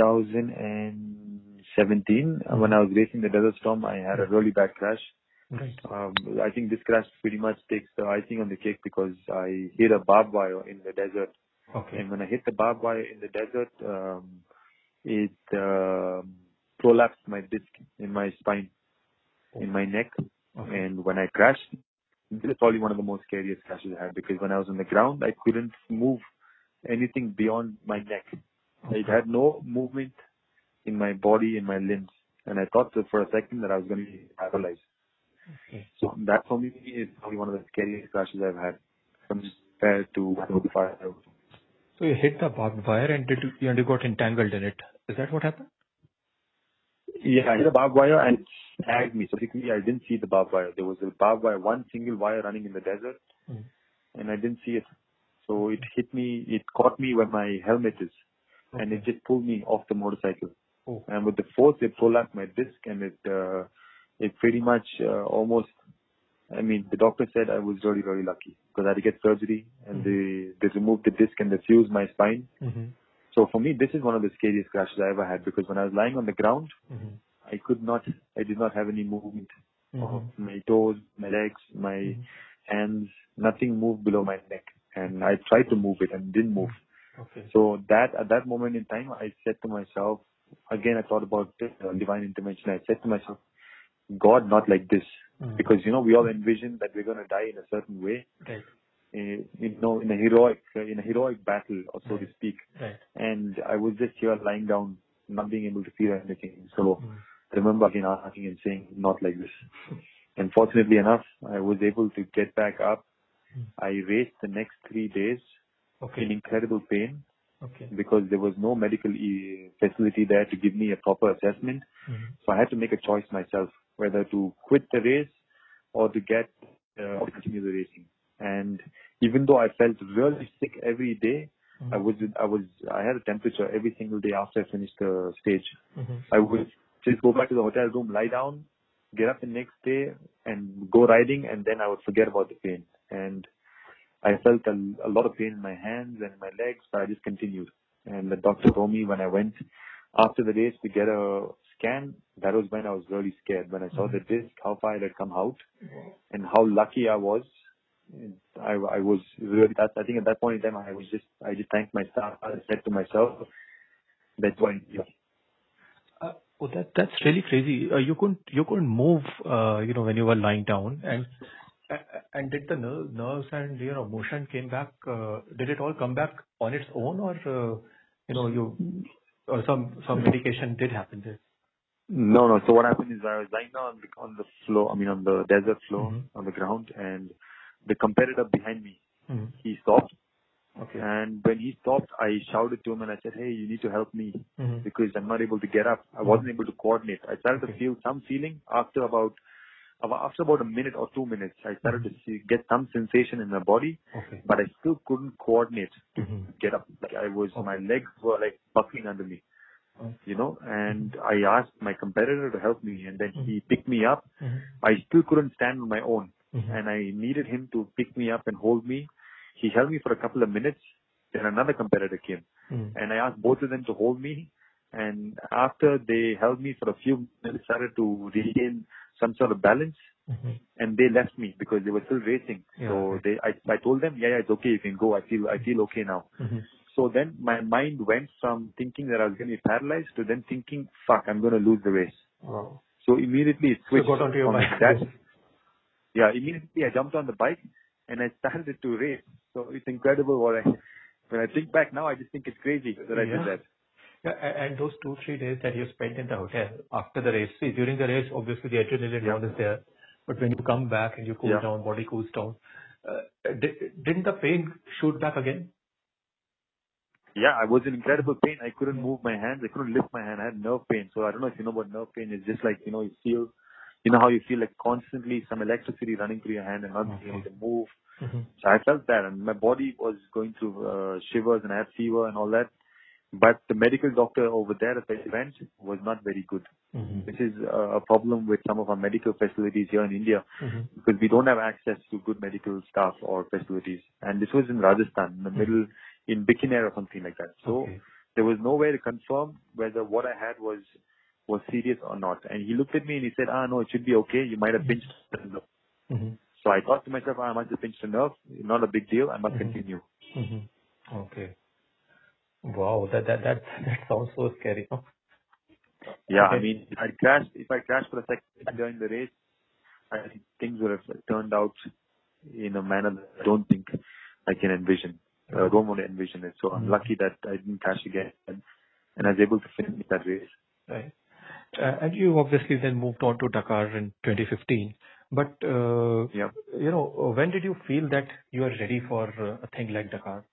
2017, when I was racing the Desert Storm, I had a really bad crash. Right. I think this crash pretty much takes the icing on the cake because I hit a barbed wire in the desert. Okay. And when I hit the barbed wire in the desert, it prolapsed my disc in my spine, in my neck. Okay. And when I crashed, this is probably one of the most scariest crashes I had because when I was on the ground, I couldn't move anything beyond my neck. Okay. It had no movement in my body, in my limbs. And I thought for a second that I was going to be paralyzed. Okay. So that for me is probably one of the scariest crashes I've had compared to the fire. So you hit the barbed wire and you got entangled in it. Is that what happened? Yeah, I hit a barbed wire and it snagged me. So basically, I didn't see the barbed wire. There was a barbed wire, one single wire running in the desert, and I didn't see it. So it hit me, it caught me where my helmet is, and it just pulled me off the motorcycle. Oh. And with the force, it prolapsed my disc, and it pretty much almost. I mean, the doctor said I was really, really lucky because I had to get surgery, and they removed the disc and they fused my spine. So for me, this is one of the scariest crashes I ever had because when I was lying on the ground, I did not have any movement of my toes, my legs, my hands, nothing moved below my neck. And I tried to move it and didn't move. Okay. So at that moment in time, I said to myself, again, I thought about divine intervention. I said to myself, God, not like this. Because, we all envision that we're going to die in a certain way. Right. In a heroic battle, or so to speak. Right. And I was just here lying down, not being able to feel anything. So I remember again asking and saying, not like this. And fortunately enough, I was able to get back up. I raced the next 3 days in incredible pain because there was no medical facility there to give me a proper assessment. So I had to make a choice myself, whether to quit the race or to continue the racing. And even though I felt really sick every day, I had a temperature every single day after I finished the stage. I would just go back to the hotel room, lie down, get up the next day and go riding, and then I would forget about the pain. And I felt a lot of pain in my hands and my legs, but I just continued. And the doctor told me when I went after the race to get a scan, that was when I was really scared. When I saw the disc, how far it had come out, and how lucky I was I was really, that's, I think at that point in time, I just thanked my staff. I said to myself, that's why I'm here. Oh, that's really crazy. You couldn't move, when you were lying down, and did the nerves and motion came back? Did it all come back on its own, or you or some medication did happen there? No, no. So what happened is I was lying down on the floor, I mean on the desert floor, Mm-hmm. on the ground, and the competitor behind me, Mm-hmm. he stopped. Okay. And when he stopped, I shouted to him and I said, hey, you need to help me Mm-hmm. because I'm not able to get up. I wasn't able to coordinate. I started to feel some feeling after about a minute or 2 minutes. I started to get some sensation in my body, Okay. but I still couldn't coordinate to Mm-hmm. get up. Like my legs were like buckling under me, Okay. and I asked my competitor to help me, and then he picked me up. Mm-hmm. I still couldn't stand on my own, Mm-hmm. and I needed him to pick me up and hold me. He held me for a couple of minutes. Then another competitor came, Mm-hmm. and I asked both of them to hold me. And after they held me for a few minutes, started to regain some sort of balance, Mm-hmm. and they left me because they were still racing. Yeah. So Okay. I told them, yeah, it's okay, you can go. I feel okay now. Mm-hmm. So then my mind went from thinking that I was going to be paralyzed to then thinking, fuck, I'm going to lose the race. Wow. So immediately it So switched got onto your from mind. that. Yeah, immediately I jumped on the bike and I started to race. So it's incredible when I think back now, I just think it's crazy that I did Yeah. that. Yeah, and those 2-3 days that you spent in the hotel after the race, see, during the race, obviously the adrenaline Yeah. run is there, but when you come back and you cool Yeah. down, body cools down, didn't the pain shoot back again? Yeah, I was in incredible pain. I couldn't Yeah. move my hands. I couldn't lift my hand. I had nerve pain. So I don't know if you know what nerve pain is. Just like, how you feel like constantly some electricity running through your hand and not being able Okay. to move. Mm-hmm. So I felt that, and my body was going through shivers, and I had fever and all that. But the medical doctor over there at the event was not very good, Mm-hmm. which is a problem with some of our medical facilities here in India, Mm-hmm. because we don't have access to good medical staff or facilities. And this was in Rajasthan, in the middle, in Bikaner or something like that. So Okay. there was no way to confirm whether what I had was serious or not. And he looked at me and he said, no, it should be okay. You might have pinched the nerve. Mm-hmm. So I thought to myself, I must have pinched a nerve. Not a big deal. I must Mm-hmm. continue. Mm-hmm. Okay. Wow, that sounds so scary. Oh, Yeah, I okay. mean, if I crashed for a second during the race, I think things would have turned out in a manner that I don't think I can envision. I Right. don't want to envision it. So I'm lucky that I didn't crash again, and I was able to finish that race. Right. And you obviously then moved on to Dakar in 2015. But, Yeah. when did you feel that you are ready for a thing like Dakar?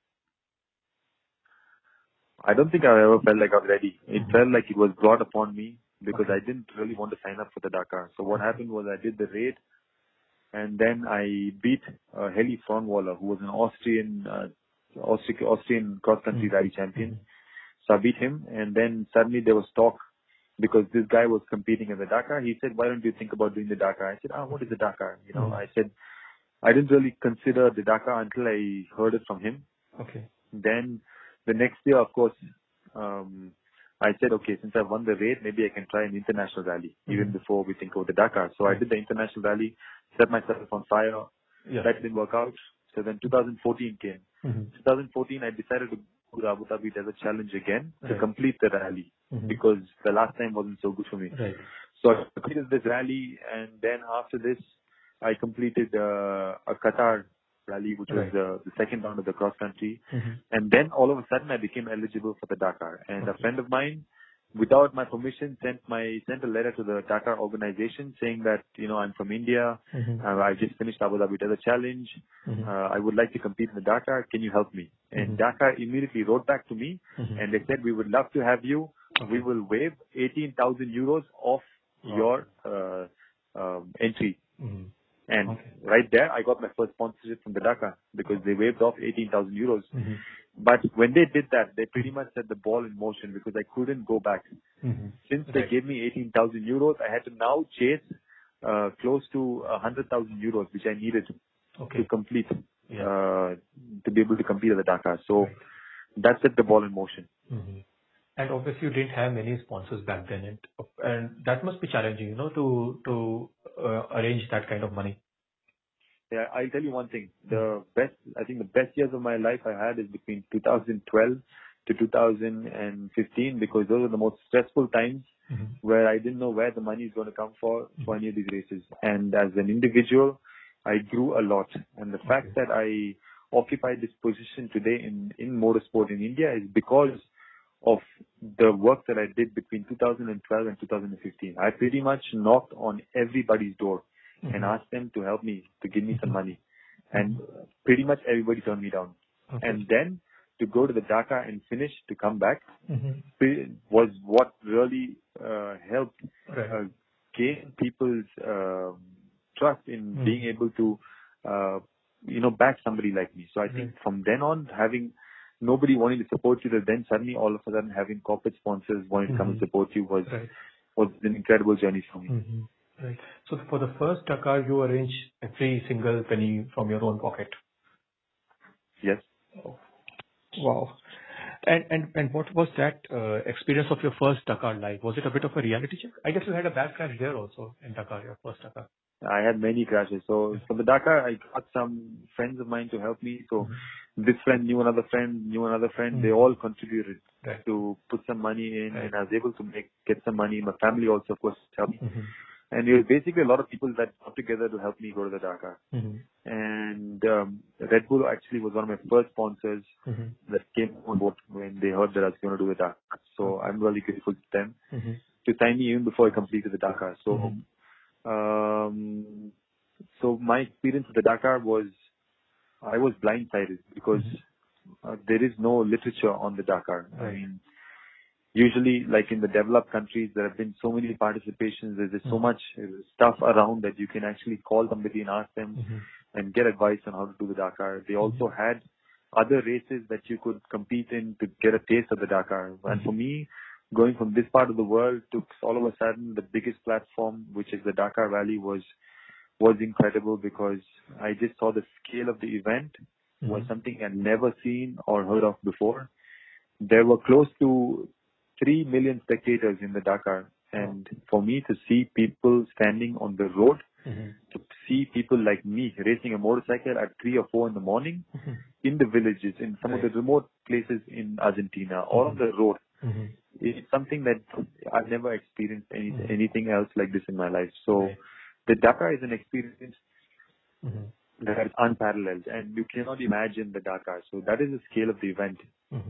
I don't think I ever felt like I was ready. It felt like it was brought upon me because Okay. I didn't really want to sign up for the Dakar. So what happened was I did the raid, and then I beat Heli Fronwaller, who was an Austrian cross-country rally champion. So I beat him, and then suddenly there was talk because this guy was competing in the Dakar. He said, "Why don't you think about doing the Dakar?" I said, what is the Dakar?" I said, I didn't really consider the Dakar until I heard it from him. Okay. Then the next year, of course, I said, okay, since I won the raid, maybe I can try an international rally even before we think of the Dakar. So I did the international rally, set myself on fire. Yeah. That didn't work out. So then 2014 came. 2014, I decided to go to Abu Dhabi Desert Challenge again to Right. complete the rally because the last time wasn't so good for me. Right. So I completed this rally, and then after this, I completed a Qatar rally, which was Right. the second round of the cross country. Mm-hmm. And then all of a sudden, I became eligible for the Dakar. And a friend of mine, without my permission, sent a letter to the Dakar organization saying that I'm from India. I just finished Abu Dhabi Desert Challenge. I would like to compete in the Dakar. Can you help me? And Dakar immediately wrote back to me, and they said, we would love to have you. We will waive 18,000 euros off your entry. And Okay. right there, I got my first sponsorship from the Dakar because they waived off 18,000 euros. But when they did that, they pretty much set the ball in motion because I couldn't go back. Since they Right. gave me 18,000 euros, I had to now chase close to 100,000 euros, which I needed Okay. to complete, Yeah. to be able to compete at the Dakar. So Right. that set the ball in motion. And obviously, you didn't have many sponsors back then, and that must be challenging, to arrange that kind of money. Yeah, I'll tell you one thing. I think the best years of my life I had is between 2012 to 2015 because those are the most stressful times where I didn't know where the money is going to come for any of these races. And as an individual, I grew a lot. And the fact that I occupy this position today in motorsport in India is because of the work that I did between 2012 and 2015. I pretty much knocked on everybody's door and asked them to help me, to give me some money. And pretty much everybody turned me down. And then to go to the Dakar and finish, to come back, was what really helped gain people's trust in being able to, back somebody like me. So I think from then on, having nobody wanting to support you, then suddenly all of a sudden having corporate sponsors wanting to come and support you was an incredible journey for me. Right. So for the first Dakar, you arranged every single penny from your own pocket. Yes. Oh. Wow. And what was that experience of your first Dakar like? Was it a bit of a reality check? I guess you had a bad crash there also in Dakar, your first Dakar. I had many crashes. So for the Dakar, I got some friends of mine to help me. So this friend knew another friend, They all contributed to put some money in, and I was able to get some money. My family also, of course, helped me. And it was basically a lot of people that got together to help me go to the Dakar. And Red Bull actually was one of my first sponsors that came on board when they heard that I was going to do the Dakar. So I'm really grateful to them to sign me even before I completed the Dakar. So so my experience with the Dakar was, I was blindsided because there is no literature on the Dakar. I mean, usually, like in the developed countries, there have been so many participations. There's so much stuff around that you can actually call somebody and ask them and get advice on how to do the Dakar. They also had other races that you could compete in to get a taste of the Dakar. And for me, going from this part of the world to all of a sudden the biggest platform, which is the Dakar Rally, was incredible because I just saw the scale of the event was something I'd never seen or heard of before. There were close to 3 million spectators in the Dakar. And for me to see people standing on the road, to see people like me racing a motorcycle at 3 or 4 in the morning in the villages, in some of the remote places in Argentina, or on the road, it's something that I've never experienced anything else like this in my life. So the Dakar is an experience that is unparalleled, and you cannot imagine the Dakar. So that is the scale of the event.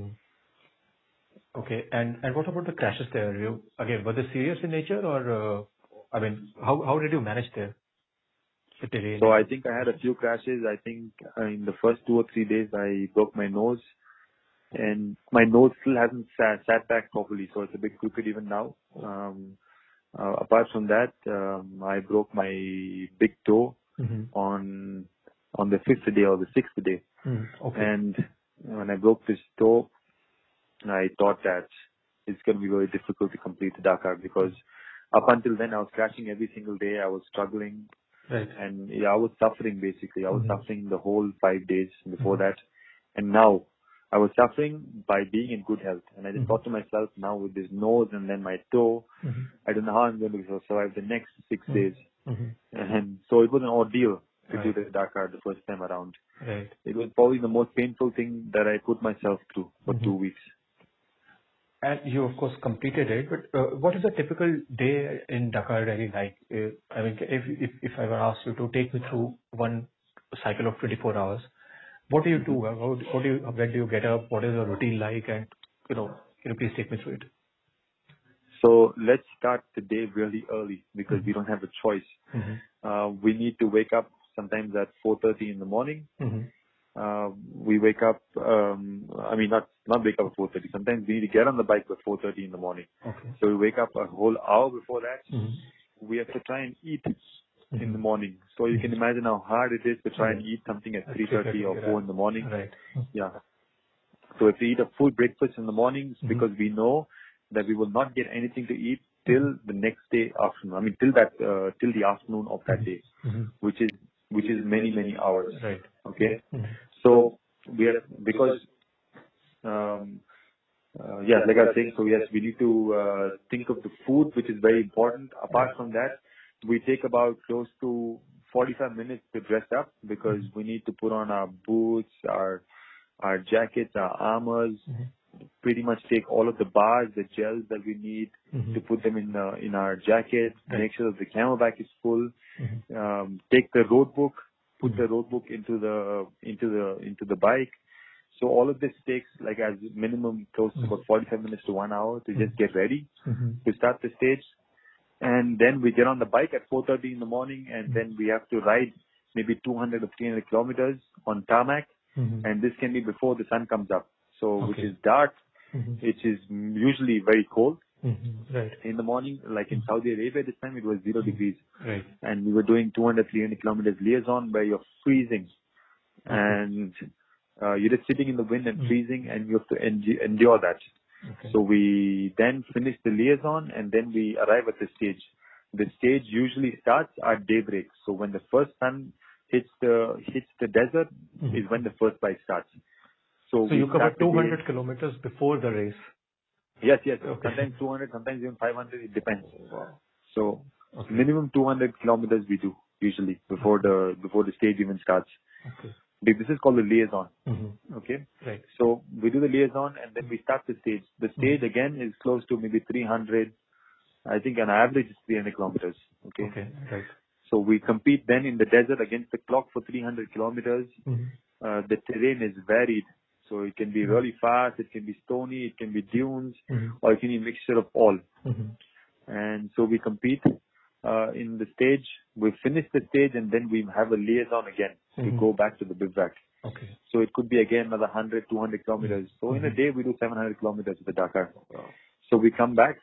Okay. And what about the crashes there? Were they serious in nature, or how did you manage there? The terrain? So I think I had a few crashes. I think in the first 2 or 3 days I broke my nose, and my nose still hasn't sat back properly, so it's a bit crooked even now. Apart from that, I broke my big toe on the 5th day or the 6th day. And when I broke this toe, I thought that it's going to be very difficult to complete the Dakar because up until then I was crashing every single day. I was struggling. And I was suffering basically. I was suffering the whole 5 days before that. And now I was suffering by being in good health. And I just thought to myself, now with this nose and then my toe, I don't know how I'm going to survive the next 6 days. And so it was an ordeal to do the Dakar the first time around. It was probably the most painful thing that I put myself through for 2 weeks. And you, of course, completed it, but what is a typical day in Dakar really like? If I were asked you to take me through one cycle of 24 hours, what do you do? When do you get up? What is your routine like? And, can you please take me through it? So let's start the day really early because we don't have a choice. We need to wake up sometimes at 4:30 in the morning. We wake up, not wake up at 4:30. Sometimes we need to get on the bike at 4:30 in the morning. So we wake up a whole hour before that. We have to try and eat in the morning. So you can imagine how hard it is to try and eat something at 3:30 or 4 in the morning. Yeah. So if we eat a full breakfast in the mornings, because we know that we will not get anything to eat till the next day afternoon. Till the afternoon of that day, which is many, many hours. Okay. So we are, because, like I was saying, so yes, we need to think of the food, which is very important. Apart from that, we take about close to 45 minutes to dress up because we need to put on our boots, our jackets, our armors, pretty much take all of the bars, the gels that we need to put them in our jackets, make sure that the camelback is full, take the road book, put the road book into the bike. So all of this takes like as minimum close to about 45 minutes to 1 hour to just get ready to start the stage. And then we get on the bike at 4:30 in the morning, and then we have to ride maybe 200 or 300 kilometers on tarmac. And this can be before the sun comes up. So which is dark, which is usually very cold. Right. In the morning, like in Saudi Arabia this time, it was 0 degrees. Right. And we were doing 200, 300 kilometers liaison where you're freezing. And you're just sitting in the wind and freezing, and you have to endure that. So we then finish the liaison, and then we arrive at the stage. The stage usually starts at daybreak. So when the first sun hits the desert is when the first bike starts. So you cover 200 kilometers before the race. Yes. Sometimes 200, sometimes even 500. It depends. So minimum 200 kilometers we do usually before the stage even starts. This is called the liaison. Okay. Right. So we do the liaison, and then we start the stage. The stage again is close to maybe 300. I think on average it's 300 kilometers. Okay. Right. So we compete then in the desert against the clock for 300 kilometers. The terrain is varied. So it can be really fast, it can be stony, it can be dunes, or it can be a mixture of all. And so we compete in the stage. We finish the stage, and then we have a liaison again to go back to the bivouac. Okay. So it could be again another 100, 200 kilometers. So in a day we do 700 kilometers at the Dakar. So we come back,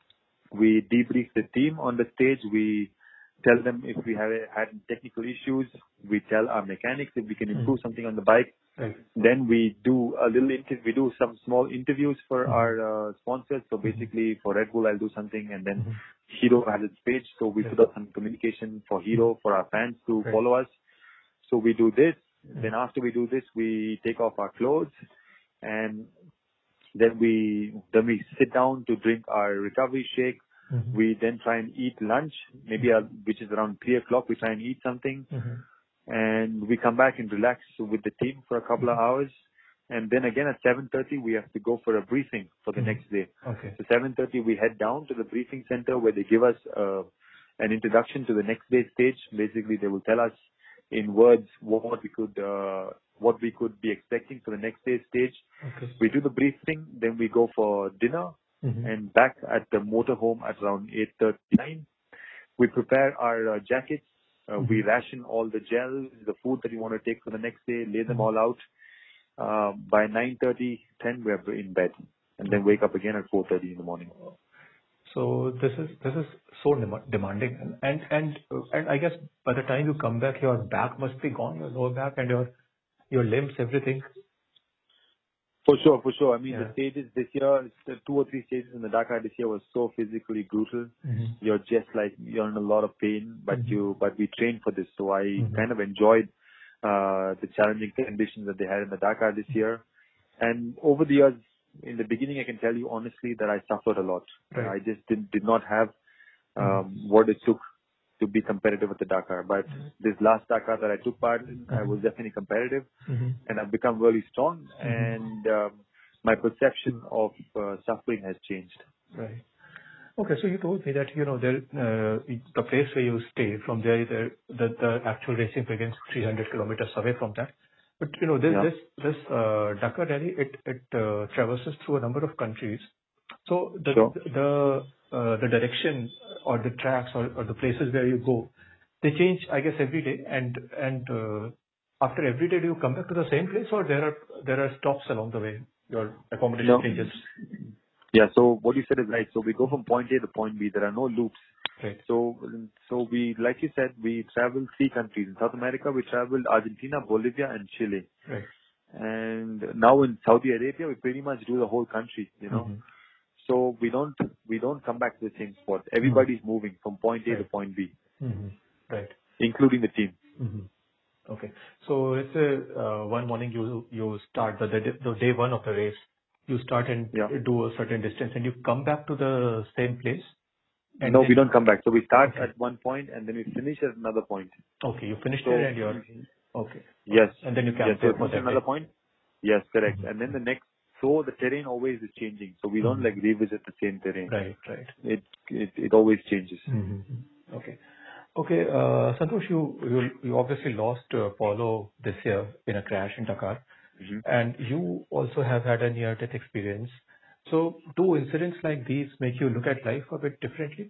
we debrief the team on the stage, we tell them if we have had technical issues, we tell our mechanics if we can improve something on the bike. Right. Then we do we do some small interviews for our sponsors. So basically for Red Bull, I'll do something, and then Hero has its page. So we put up some communication for Hero, for our fans to follow us. So we do this. Then after we do this, we take off our clothes, and then we sit down to drink our recovery shake. We then try and eat lunch, maybe which is around 3 o'clock. We try and eat something. And we come back and relax with the team for a couple of hours. And then again at 7:30, we have to go for a briefing for the next day. Okay. So 7:30, we head down to the briefing center where they give us an introduction to the next day's stage. Basically, they will tell us in words what we could be expecting for the next day's stage. Okay. We do the briefing, then we go for dinner, and back at the motorhome at around 8:39. We prepare our jackets. We ration all the gels, the food that we want to take for the next day, lay them all out. By 9:30, 10, we're in bed, and then wake up again at 4:30 in the morning. So this is so demanding, and I guess by the time you come back, your back must be gone, your lower back and your limbs, everything. For sure. I mean, the stages this year, the 2 or 3 stages in the Dakar this year was so physically brutal. You're just like, you're in a lot of pain, but we trained for this. So I kind of enjoyed the challenging conditions that they had in the Dakar this year. And over the years, in the beginning, I can tell you honestly that I suffered a lot. Right. I just did not have what it took to be competitive at the Dakar. But this last Dakar that I took part in, I was definitely competitive, and I've become really strong, and my perception of suffering has changed. Right. Okay, so you told me that the place where you stay, from there the actual racing begins 300 kilometers away from that. But this Dakar Rally, it traverses through a number of countries. So the direction or the tracks or the places where you go, they change, I guess, every day. And after every day, do you come back to the same place, or there are stops along the way? Your accommodation changes. Yeah. So what you said is right. So we go from point A to point B. There are no loops. Right. So we, like you said, we travel 3 countries. In South America, we traveled Argentina, Bolivia, and Chile. Right. And now in Saudi Arabia, we pretty much do the whole country, So we don't come back to the same spot. Everybody's moving from point A to point B. Right. Including the team. Okay. So let's say one morning you start the day one of the race. You start and do a certain distance, and you come back to the same place. And no, we don't come back. So we start at one point and then we finish at another point. Okay, you finish there and you're okay. Yes. And then you camp there for another point. Yes, correct. And then the next. So the terrain always is changing. So we don't revisit the same terrain. Right. It always changes. Okay. Santosh, you obviously lost Paulo this year in a crash in Dakar, and you also have had a near-death experience. So do incidents like these make you look at life a bit differently?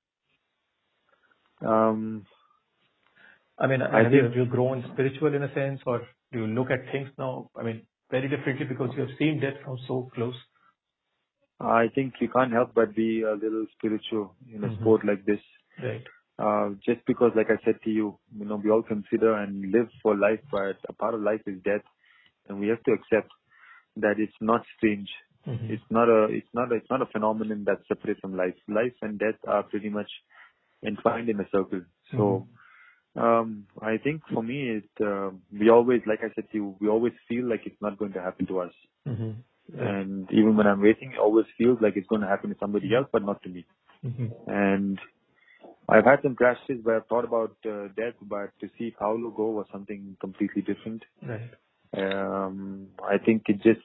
I mean, have you grown spiritual in a sense, or do you look at things now, very differently because you have seen death from so close? I think you can't help but be a little spiritual in a sport like this. Right. Just because, like I said to you, we all consider and live for life, but a part of life is death, and we have to accept that it's not strange. It's not a phenomenon that's separate from life. Life and death are pretty much entwined in a circle. So, I think for me, we always, like I said to you, we always feel like it's not going to happen to us. And even when I'm racing, it always feels like it's going to happen to somebody else, but not to me. And I've had some crashes where I've thought about death, but to see Paulo go was something completely different. Right. I think it just,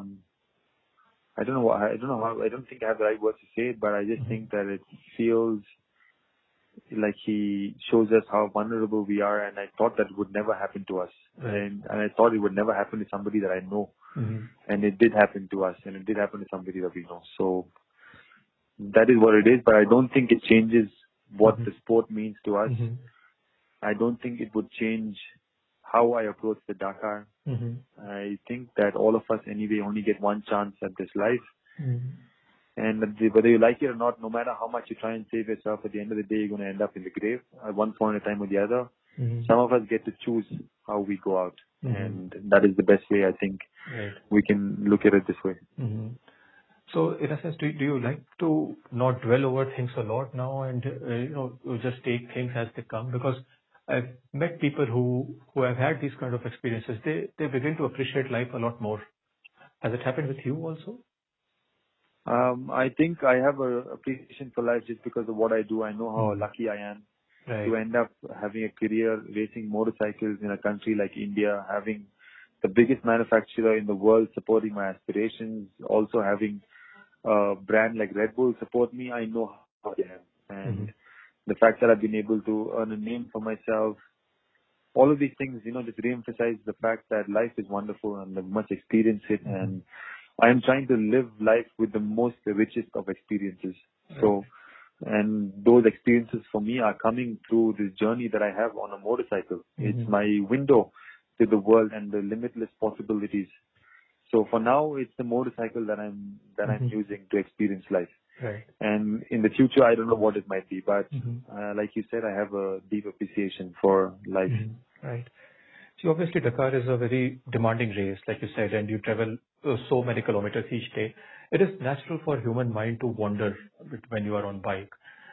I don't know how, I don't think I have the right words to say it, but I just think that it feels like he shows us how vulnerable we are, and I thought that would never happen to us. And I thought it would never happen to somebody that I know. And it did happen to us, and it did happen to somebody that we know. So that is what it is, but I don't think it changes what the sport means to us. I don't think it would change how I approach the Dakar. I think that all of us anyway only get one chance at this life. And whether you like it or not, no matter how much you try and save yourself, at the end of the day, you're going to end up in the grave at one point in time or the other. Some of us get to choose how we go out. And that is the best way, I think, we can look at it this way. So, in a sense, do you like to not dwell over things a lot now and, you just take things as they come? Because I've met people who have had these kind of experiences. They begin to appreciate life a lot more. Has it happened with you also? I think I have a appreciation for life just because of what I do. I know how lucky I am to end up having a career racing motorcycles in a country like India, having the biggest manufacturer in the world supporting my aspirations, also having a brand like Red Bull support me. I know how I am. And the fact that I've been able to earn a name for myself, all of these things, just re-emphasize the fact that life is wonderful and I must experience it. And I am trying to live life with the most, the richest of experiences. So, and those experiences for me are coming through this journey that I have on a motorcycle. It's my window to the world and the limitless possibilities. So for now, it's the motorcycle that I'm using to experience life. Right. And in the future, I don't know what it might be, but like you said, I have a deep appreciation for life. Right. So obviously Dakar is a very demanding race, like you said, and you travel so many kilometers each day. It is natural for human mind to wander a bit when you are on bike.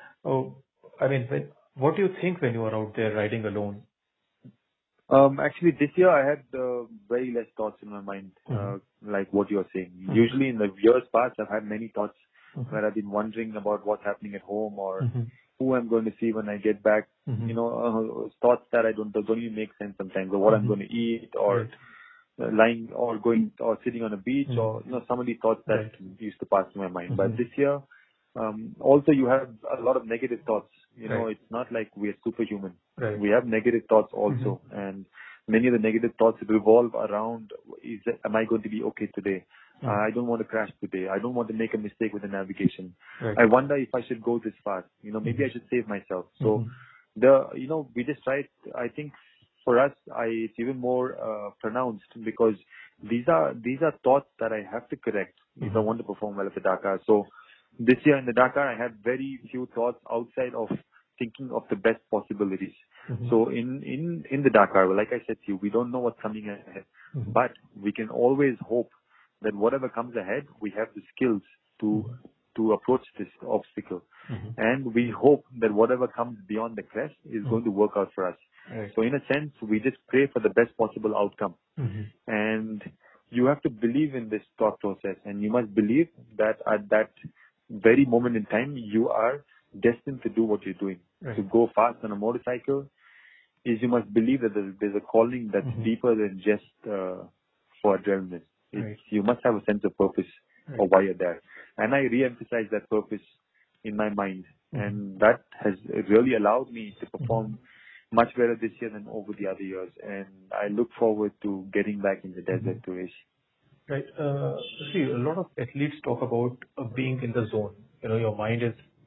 What do you think when you are out there riding alone? Actually, this year I had very less thoughts in my mind, like what you're saying. Usually in the years past, I've had many thoughts where I've been wondering about what's happening at home or who I'm going to see when I get back. Thoughts that don't even make sense sometimes, or what I'm going to eat, or lying, or going, or sitting on a beach, or some of these thoughts that used to pass through my mind. But this year, also you have a lot of negative thoughts. It's not like we are superhuman. We have negative thoughts also, and many of the negative thoughts revolve around: am I going to be okay today? I don't want to crash today. I don't want to make a mistake with the navigation. I wonder if I should go this fast. Maybe I should save myself. So we just try. I think for us, it's even more pronounced because these are thoughts that I have to correct if I want to perform well at the Dakar. So this year in the Dakar, I had very few thoughts outside of thinking of the best possibilities. So in the Dakar, like I said to you, we don't know what's coming ahead, but we can always hope that whatever comes ahead, we have the skills to approach this obstacle. And we hope that whatever comes beyond the crest is going to work out for us. So in a sense, we just pray for the best possible outcome. And you have to believe in this thought process, and you must believe that at that very moment in time, you are destined to do what you're doing. Right. To go fast on a motorcycle is you must believe that there's a calling that's deeper than just for adrenaline. Right. You must have a sense of purpose of why you're there. And I re-emphasize that purpose in my mind. And that has really allowed me to perform much better this year than over the other years. And I look forward to getting back in the desert to race. Right. See, a lot of athletes talk about being in the zone. You know, your mind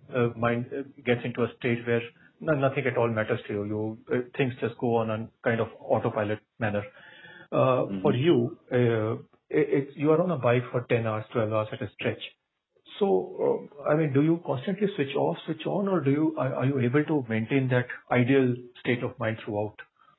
gets into a state where nothing at all matters to you. Things just go on a kind of autopilot manner. For you, you are on a bike for 10 hours, 12 hours at a stretch. So, I mean, do you constantly switch off, switch on, or are you able to maintain that ideal state of mind throughout?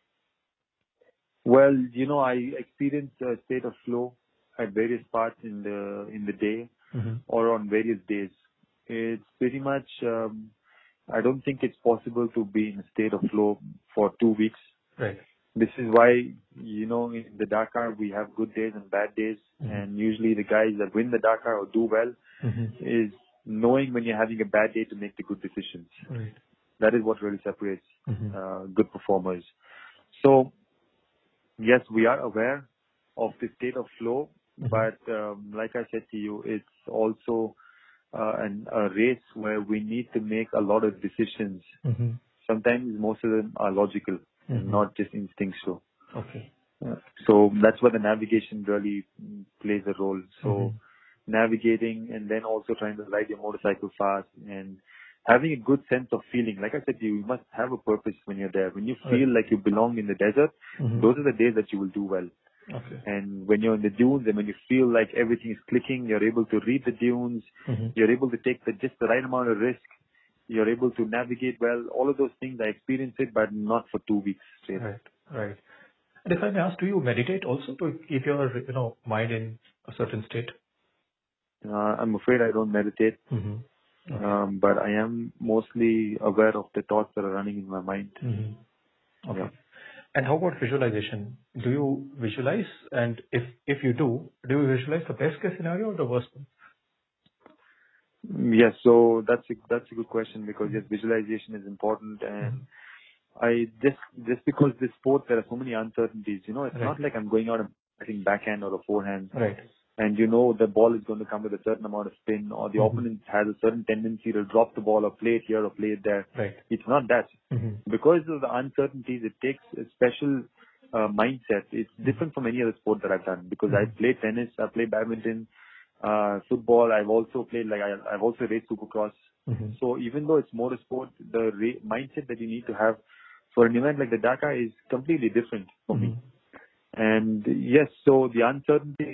Well, you know, I experience a state of flow at various parts in the day or on various days. It's pretty much, I don't think it's possible to be in a state of flow for 2 weeks. Right. This is why, you know, in the Dakar, we have good days and bad days. And usually the guys that win the Dakar or do well is knowing when you're having a bad day to make the good decisions. Right. That is what really separates good performers. So, yes, we are aware of the state of flow, but like I said to you, it's also a race where we need to make a lot of decisions. Sometimes most of them are logical and not just instinctual. Okay. So that's where the navigation really plays a role. So navigating and then also trying to ride your motorcycle fast and having a good sense of feeling. Like I said, you must have a purpose when you're there. When you feel like you belong in the desert, those are the days that you will do well. Okay. And when you're in the dunes and when you feel like everything is clicking, you're able to read the dunes, you're able to take just the right amount of risk, you're able to navigate well. All of those things, I experienced it, but not for 2 weeks straight. Right. Right. And if I may ask, do you meditate also to keep your mind in a certain state? I'm afraid I don't meditate, but I am mostly aware of the thoughts that are running in my mind. Okay. Yeah. And how about visualization? Do you visualize? And if you do you visualize the best case scenario or the worst one? Yes, so that's a good question because yes, visualization is important, and I just because this sport there are so many uncertainties. You know, it's not like I'm going out and hitting backhand or a forehand. Right. And you know the ball is going to come with a certain amount of spin, or the opponent has a certain tendency to drop the ball or play it here or play it there. Right. It's not that. Because of the uncertainties, it takes a special mindset. It's different from any other sport that I've done because I play tennis, I play badminton, football. I've also played I've also raced supercross. So even though it's motorsport, the mindset that you need to have for an event like the Dakar is completely different for me. And yes, so the uncertainty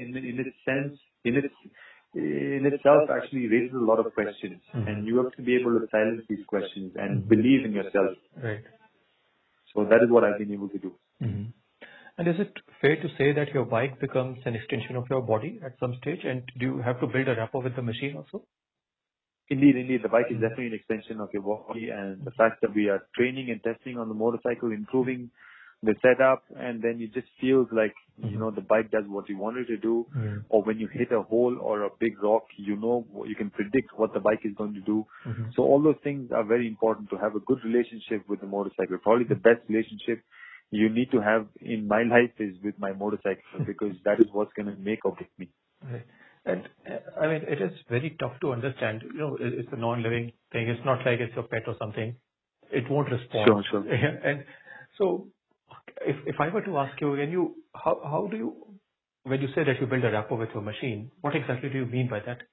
in itself actually raises a lot of questions, and you have to be able to silence these questions and believe in yourself. Right. So that is what I've been able to do. And is it fair to say that your bike becomes an extension of your body at some stage, and do you have to build a rapport with the machine also? Indeed. The bike is definitely an extension of your body, and the fact that we are training and testing on the motorcycle, improving the setup, and then it just feels like, you know, the bike does what you want it to do, or when you hit a hole or a big rock, you know, you can predict what the bike is going to do. So all those things are very important to have a good relationship with the motorcycle. Probably the best relationship you need to have in my life is with my motorcycle because that is what's going to make or break me. Right. And I mean, it is very tough to understand. You know, it's a non-living thing. It's not like it's your pet or something. It won't respond. Sure. And so, if I were to ask you, how do you, when you say that you build a rapport with your machine, what exactly do you mean by that?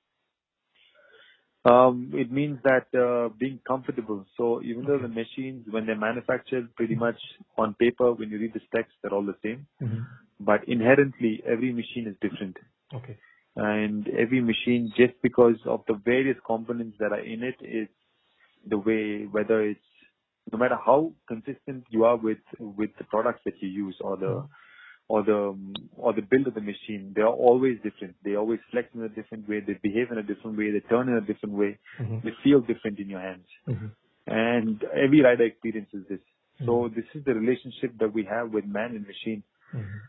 It means that being comfortable. So even though the machines, when they're manufactured, pretty much on paper, when you read the specs, they're all the same. But inherently, every machine is different. Okay. And every machine, just because of the various components that are in it, is the way, whether it's, no matter how consistent you are with the products that you use or the build of the machine, they are always different. They always flex in a different way. They behave in a different way. They turn in a different way. They feel different in your hands. And every rider experiences this. So this is the relationship that we have with man and machine.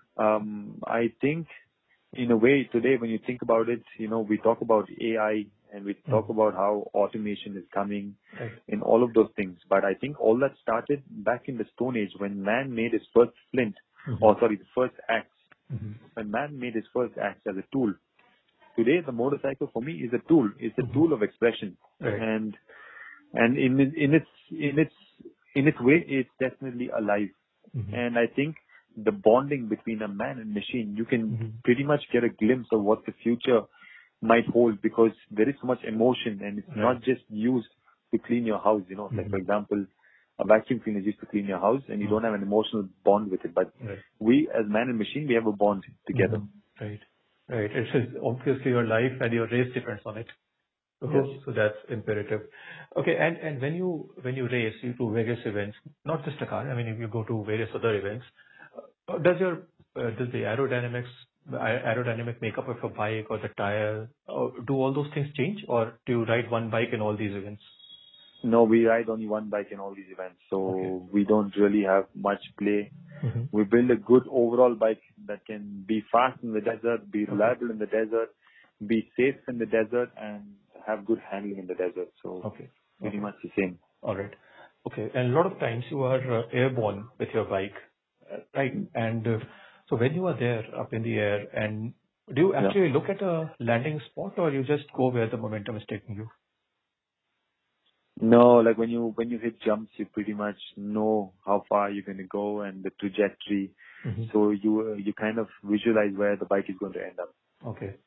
I think in a way today, when you think about it, you know, we talk about AI and we talk about how automation is coming in all of those things. But I think all that started back in the Stone Age when man made his first flint, the first axe. When man made his first axe as a tool. Today, the motorcycle for me is a tool. It's a tool of expression, and in its way, it's definitely alive. And I think the bonding between a man and machine, you can pretty much get a glimpse of what the future might hold, because there is so much emotion, and it's not just used to clean your house. Like for example, a vacuum cleaner is used to clean your house, and you don't have an emotional bond with it. But we, as man and machine, we have a bond together. Right. It is obviously your life and your race depends on it. So that's imperative. Okay, and when you race, you do various events, not just a car. I mean, if you go to various other events, does the aerodynamic makeup of a bike or the tire, do all those things change, or do you ride one bike in all these events? No, we ride only one bike in all these events, so we don't really have much play. We build a good overall bike that can be fast in the desert, be reliable in the desert, be safe in the desert, and have good handling in the desert. So pretty much the same. All right. Okay. And a lot of times you are airborne with your bike, right? And so when you are there up in the air, and do you actually look at a landing spot, or you just go where the momentum is taking you? No, like when you hit jumps, you pretty much know how far you're going to go and the trajectory. So you kind of visualize where the bike is going to end up. Okay.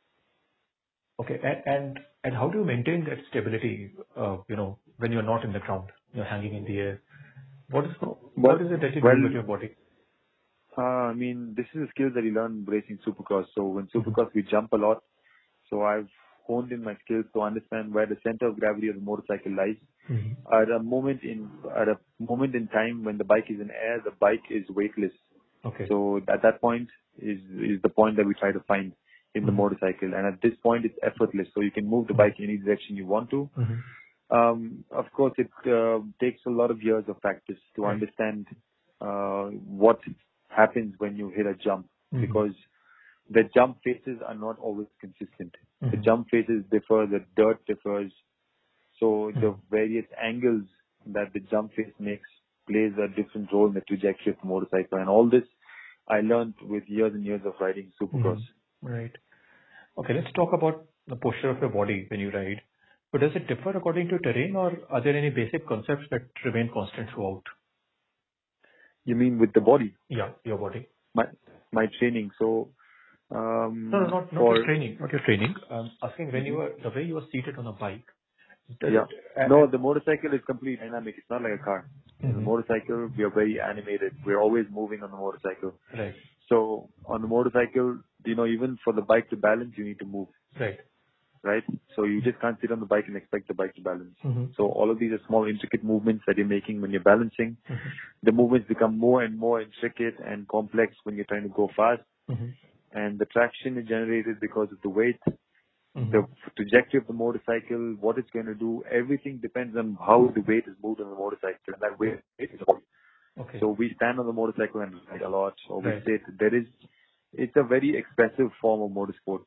And how do you maintain that stability? When you're not in the ground, you're hanging in the air. What is it that you do with your body? I mean, this is a skill that you learn racing Supercross. So when Supercross, we jump a lot. So I've honed in my skills to understand where the center of gravity of the motorcycle lies. At a moment in time when the bike is in air, the bike is weightless. So at that point is the point that we try to find in the motorcycle, and at this point it's effortless. So you can move the bike in any direction you want to. Of course, it takes a lot of years of practice to understand what happens when you hit a jump, because the jump faces are not always consistent. The jump faces differ, the dirt differs. So the various angles that the jump face makes plays a different role in the trajectory of the motorcycle. And all this I learned with years and years of riding Supercross. Right. Okay, let's talk about the posture of your body when you ride. But does it differ according to terrain, or are there any basic concepts that remain constant throughout? You mean with the body? Yeah, your body. My training. So no, not your training. Not your training. I'm asking the way you are seated on a bike. No, the motorcycle is completely dynamic. It's not like a car. In the motorcycle, we are very animated. We're always moving on the motorcycle. Right. So on the motorcycle, even for the bike to balance, you need to move. Right? So you just can't sit on the bike and expect the bike to balance. So all of these are small, intricate movements that you're making when you're balancing. The movements become more and more intricate and complex when you're trying to go fast. And the traction is generated because of the weight. The trajectory of the motorcycle, what it's going to do, everything depends on how the weight is moved on the motorcycle, and that weight is the body. So we stand on the motorcycle and ride a lot, or we sit. It's a very expressive form of motorsport.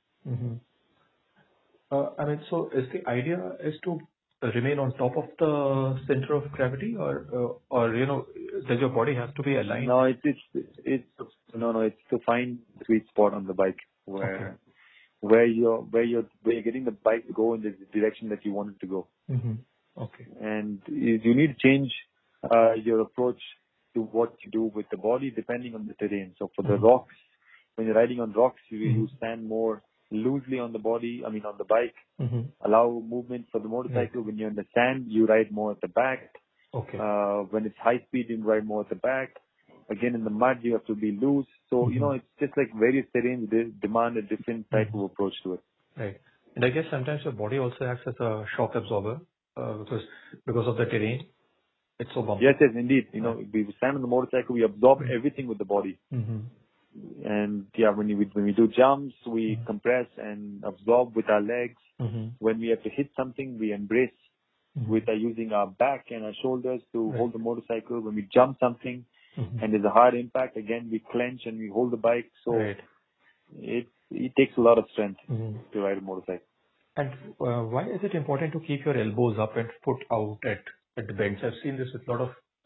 So is the idea is to remain on top of the center of gravity, or does your body have to be aligned? No, it's to find the sweet spot on the bike where you're getting the bike to go in the direction that you want it to go. And you need to change your approach to what you do with the body depending on the terrain. So for the rocks, when you're riding on rocks, you stand more loosely on the bike, allow movement for the motorcycle. When you're in the sand, you ride more at the back. When it's high speed, you ride more at the back. Again, in the mud, you have to be loose. So, it's just like various terrains demand a different type of approach to it. Right. And I guess sometimes your body also acts as a shock absorber because of the terrain. It's so bumpy. Yes, indeed. We stand on the motorcycle, we absorb everything with the body. And when we do jumps, we compress and absorb with our legs. When we have to hit something, we embrace with using our back and our shoulders to hold the motorcycle. When we jump something and there's a hard impact, again we clench and we hold the bike. So it takes a lot of strength to ride a motorcycle. And why is it important to keep your elbows up and foot out at the bends? I've seen this with a lot of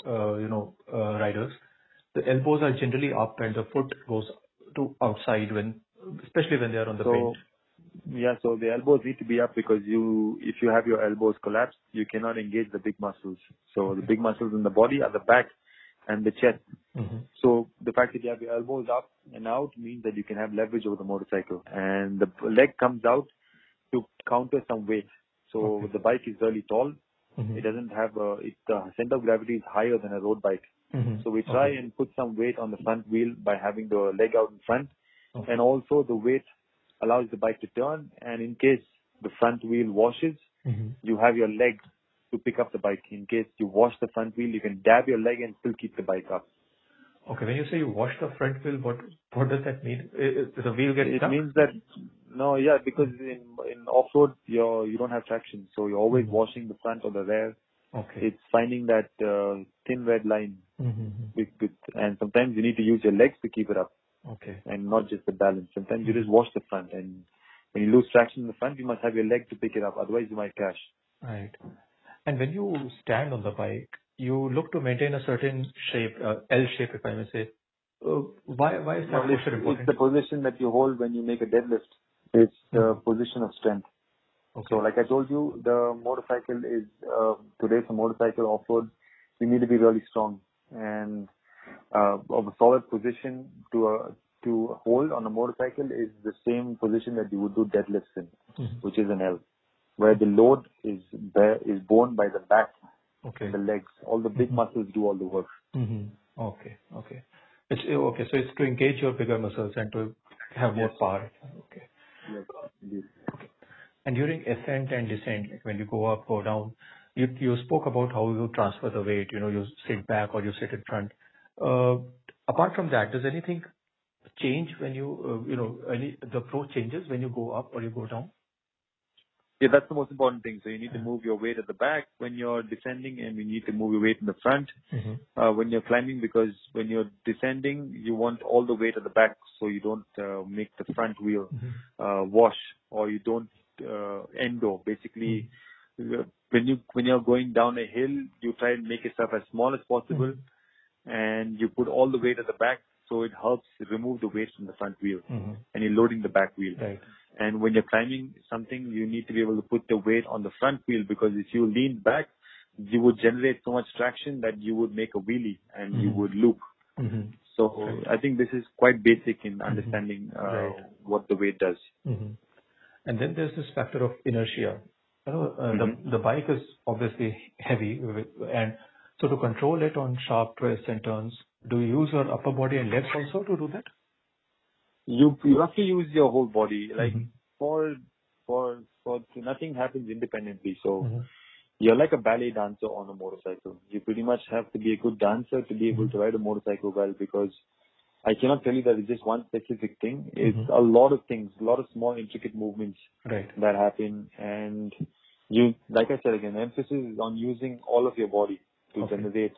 riders. The elbows are generally up and the foot goes to outside especially when they are on the bend. So the elbows need to be up because if you have your elbows collapsed, you cannot engage the big muscles. So the big muscles in the body are the back and the chest. Mm-hmm. So the fact that you have your elbows up and out means that you can have leverage over the motorcycle, and the leg comes out to counter some weight. So the bike is really tall. Mm-hmm. It doesn't have the center of gravity is higher than a road bike. Mm-hmm. So we try and put some weight on the front wheel by having the leg out in front, and also the weight allows the bike to turn. And in case the front wheel washes, you have your leg to pick up the bike. In case you wash the front wheel, you can dab your leg and still keep the bike up. Okay, when you say you wash the front wheel, what does that mean? The wheel gets stuck? It means that because in off-road you don't have traction, so you're always washing the front or the rear. Okay. It's finding that thin red line, and sometimes you need to use your legs to keep it up. Okay. And not just the balance. Sometimes you just wash the front, and when you lose traction in the front, you must have your leg to pick it up. Otherwise, you might crash. Right. And when you stand on the bike, you look to maintain a certain shape, L shape, if I may say. Why is that posture important? It's the position that you hold when you make a deadlift. It's the position of strength. Okay. So, like I told you, the motorcycle is today's a motorcycle off-road. You need to be really strong and of a solid position to hold on a motorcycle is the same position that you would do deadlifts in, which is an L, where the load is borne by the back and the legs. All the big muscles do all the work. Okay. It's okay. So it's to engage your bigger muscles and to have more power. Okay. Yes, indeed. Okay. And during ascent and descent, like when you go up, go down, you spoke about how you transfer the weight. You sit back or you sit in front. Apart from that, does anything change when the approach changes when you go up or you go down? Yeah, that's the most important thing. So you need to move your weight at the back when you're descending, and you need to move your weight in the front when you're climbing, because when you're descending, you want all the weight at the back so you don't make the front wheel wash, or you don't endo. Basically, when you're going down a hill, you try and make yourself as small as possible, and you put all the weight at the back, so it helps remove the weight from the front wheel, and you're loading the back wheel. Right. And when you're climbing something, you need to be able to put the weight on the front wheel, because if you lean back, you would generate so much traction that you would make a wheelie and you would loop. So I think this is quite basic in understanding what the weight does. And then there's this factor of inertia. The bike is obviously heavy, and so to control it on sharp twists and turns, do you use your upper body and legs also to do that? You have to use your whole body. Like for nothing happens independently. So you're like a ballet dancer on a motorcycle. You pretty much have to be a good dancer to be able to ride a motorcycle well, because I cannot tell you that it's just one specific thing. It's a lot of things, a lot of small intricate movements that happen. And like I said again, emphasis is on using all of your body to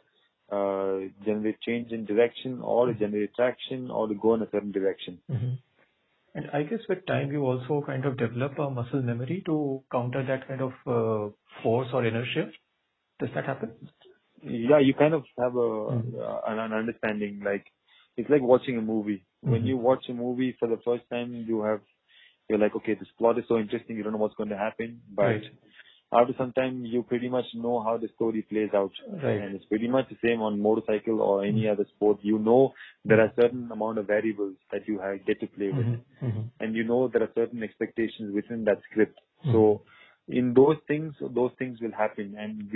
generate change in direction, or to generate traction, or to go in a certain direction. And I guess with time you also kind of develop a muscle memory to counter that kind of force or inertia. Does that happen? Yeah, you kind of have an understanding. Like it's like watching a movie. When you watch a movie for the first time, you're like, okay, this plot is so interesting. You don't know what's going to happen, but after some time, you pretty much know how the story plays out. And it's pretty much the same on motorcycle or any other sport. There are certain amount of variables that you get to play with. And there are certain expectations within that script. So in those things will happen. And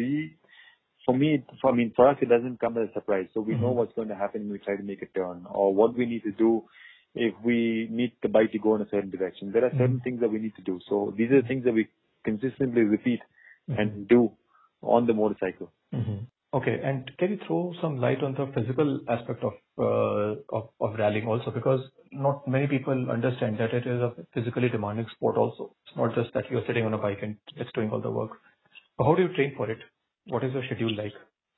for us, it doesn't come as a surprise. So we know what's going to happen when we try to make a turn, or what we need to do if we need the bike to go in a certain direction. There are certain things that we need to do. So these are the things that we consistently repeat and do on the motorcycle. Okay, and can you throw some light on the physical aspect of rallying also, because not many people understand that it is a physically demanding sport also. It's not just that you're sitting on a bike and it's doing all the work. But how do you train for it? What is your schedule like?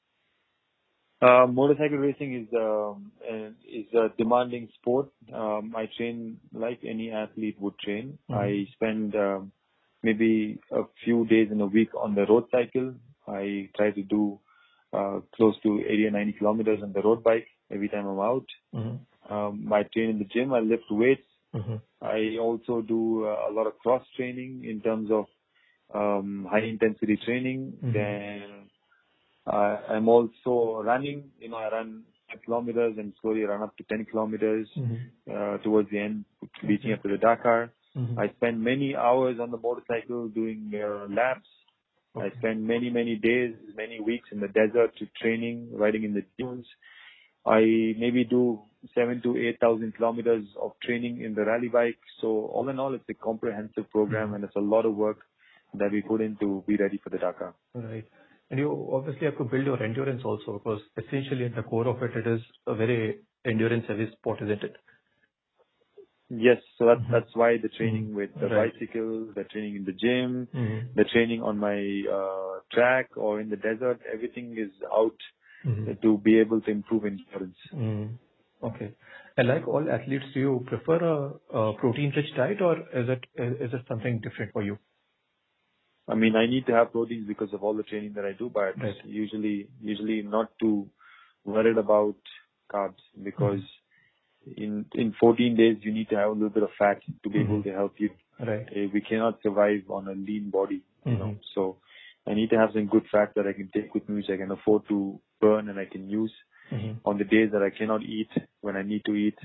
Motorcycle racing is a demanding sport. I train like any athlete would train. I spend maybe a few days in a week on the road cycle. I try to do close to 80 or 90 kilometers on the road bike every time I'm out. I train in the gym. I lift weights. I also do a lot of cross training in terms of high intensity training. Then I'm also running. I run 5 kilometers and slowly run up to 10 kilometers towards the end, reaching up to the Dakar. I spend many hours on the motorcycle doing laps. I spend many days, many weeks in the desert training, riding in the dunes. I maybe do 7,000 to 8,000 kilometers of training in the rally bike. So all in all, it's a comprehensive program and it's a lot of work that we put in to be ready for the Dakar. Right. And you obviously have to build your endurance also, because essentially at the core of it, it is a very endurance heavy sport, isn't it? Yes, so that's why the training with the bicycle, the training in the gym, the training on my track or in the desert, everything is out to be able to improve endurance. Okay. And like all athletes, do you prefer a protein-rich diet, or is it something different for you? I mean, I need to have proteins because of all the training that I do, but usually not too worried about carbs, because in 14 days you need to have a little bit of fat to be able to help you. Right. We cannot survive on a lean body, So I need to have some good fat that I can take with me, which I can afford to burn and I can use on the days that I cannot eat when I need to eat.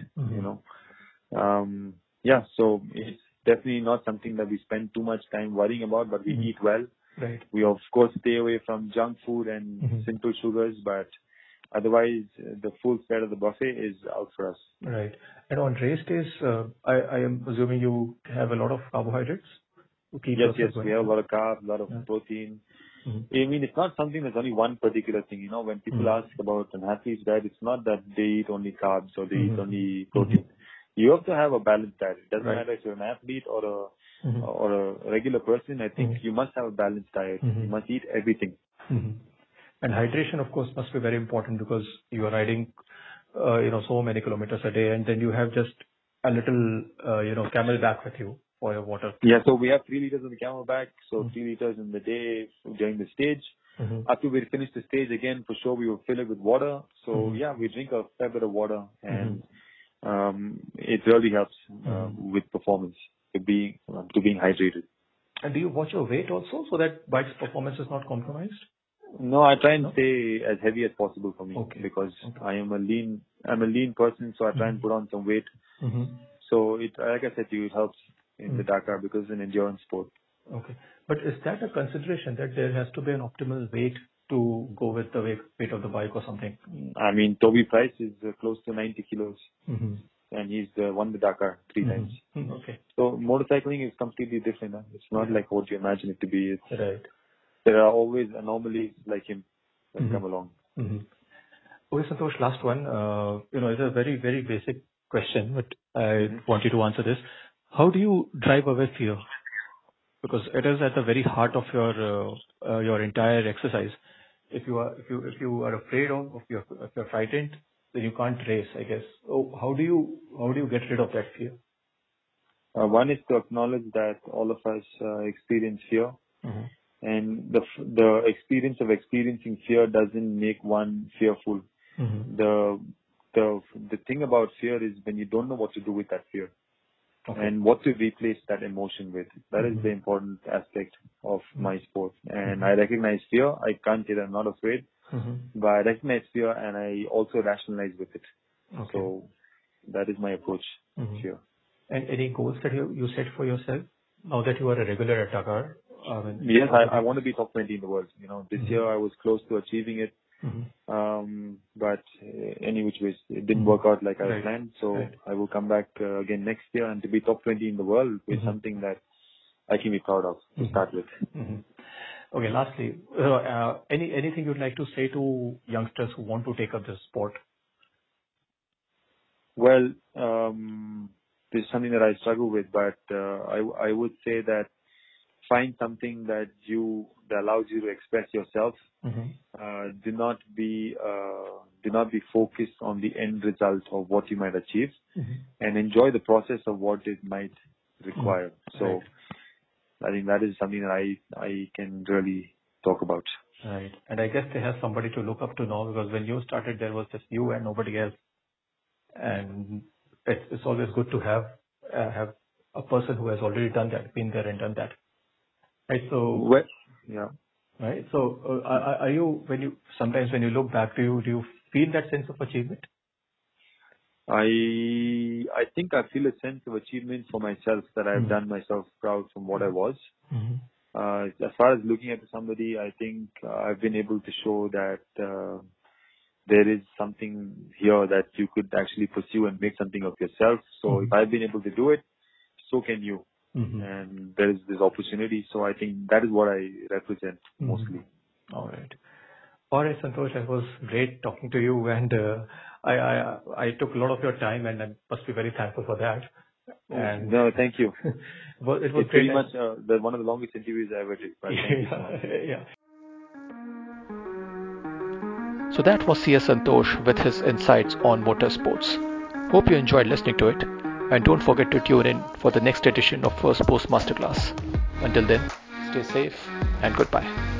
So it's definitely not something that we spend too much time worrying about, but we eat well. Right. We of course stay away from junk food and simple sugars, but otherwise the full spread of the buffet is out for us. Right. And on race days, I am assuming you have a lot of carbohydrates to keep Yes, we have a lot of carbs, a lot of protein. I mean, it's not something that's only one particular thing. When people ask about an athlete's diet, it's not that they eat only carbs or they eat only protein. You have to have a balanced diet. It doesn't matter if you're an athlete or a regular person. I think you must have a balanced diet. You must eat everything. And hydration, of course, must be very important, because you are riding, so many kilometers a day, and then you have just a little, Camelback with you for your water. Yeah, so we have 3 liters in the Camelback, so 3 liters in the day during the stage. After we finish the stage again, for sure, we will fill it with water. So we drink a fair bit of water, and it really helps with performance to being hydrated. And do you watch your weight also, so that bike's performance is not compromised? No, I try and stay as heavy as possible for me, because I am a lean person, so I try and put on some weight. So like I said to you, it helps in the Dakar because it's an endurance sport. Okay. But is that a consideration, that there has to be an optimal weight to go with the weight of the bike or something? I mean, Toby Price is close to 90 kilos. And he's won the Dakar 3 times. Okay. So motorcycling is completely different. It's not like what you imagine it to be. Right. There are always anomalies like him that come along. Okay, Santosh, last one. It's a very, very basic question, but I want you to answer this. How do you drive away fear? Because it is at the very heart of your entire exercise. If you are afraid if you're frightened, then you can't race, I guess. So how do you get rid of that fear? One is to acknowledge that all of us experience fear, and the experience of experiencing fear doesn't make one fearful. The thing about fear is when you don't know what to do with that fear. And what to replace that emotion with. That is the important aspect of my sport. And I recognize fear. I can't say that I'm not afraid, but I recognize fear and I also rationalize with it. So that is my approach to fear. And any goals that you set for yourself now that you are a regular at Dakar? Yes, I want to be top 20 in the world. This year I was close to achieving it. But any which ways, it didn't work out like I planned. So I will come back again next year, and to be top 20 in the world is something that I can be proud of to start with. Okay, lastly, anything you'd like to say to youngsters who want to take up this sport? Well, this is something that I struggle with, but I would say that find something that allows you to express yourself. Do not be focused on the end result of what you might achieve, and enjoy the process of what it might require. So I think that is something that I can really talk about. Right. And I guess they have somebody to look up to now, because when you started, there was just you and nobody else. And it's always good to have a person who has already done that, been there and done that. Right. So, Well, yeah. right. So, are you, sometimes when you look back, do you feel that sense of achievement? I think I feel a sense of achievement for myself, that I've done myself proud from what I was. As far as looking at somebody, I think I've been able to show that there is something here that you could actually pursue and make something of yourself. So if I've been able to do it, so can you. And there is this opportunity. So I think that is what I represent mostly. All right. All right, Santosh, it was great talking to you, and I took a lot of your time, and I must be very thankful for that. And no, thank you. it was it's great. Pretty much one of the longest interviews I ever did. But thank you so much. Yeah. So that was CS Santosh with his insights on motorsports. Hope you enjoyed listening to it, and don't forget to tune in for the next edition of First Post Masterclass. Until then, stay safe and goodbye.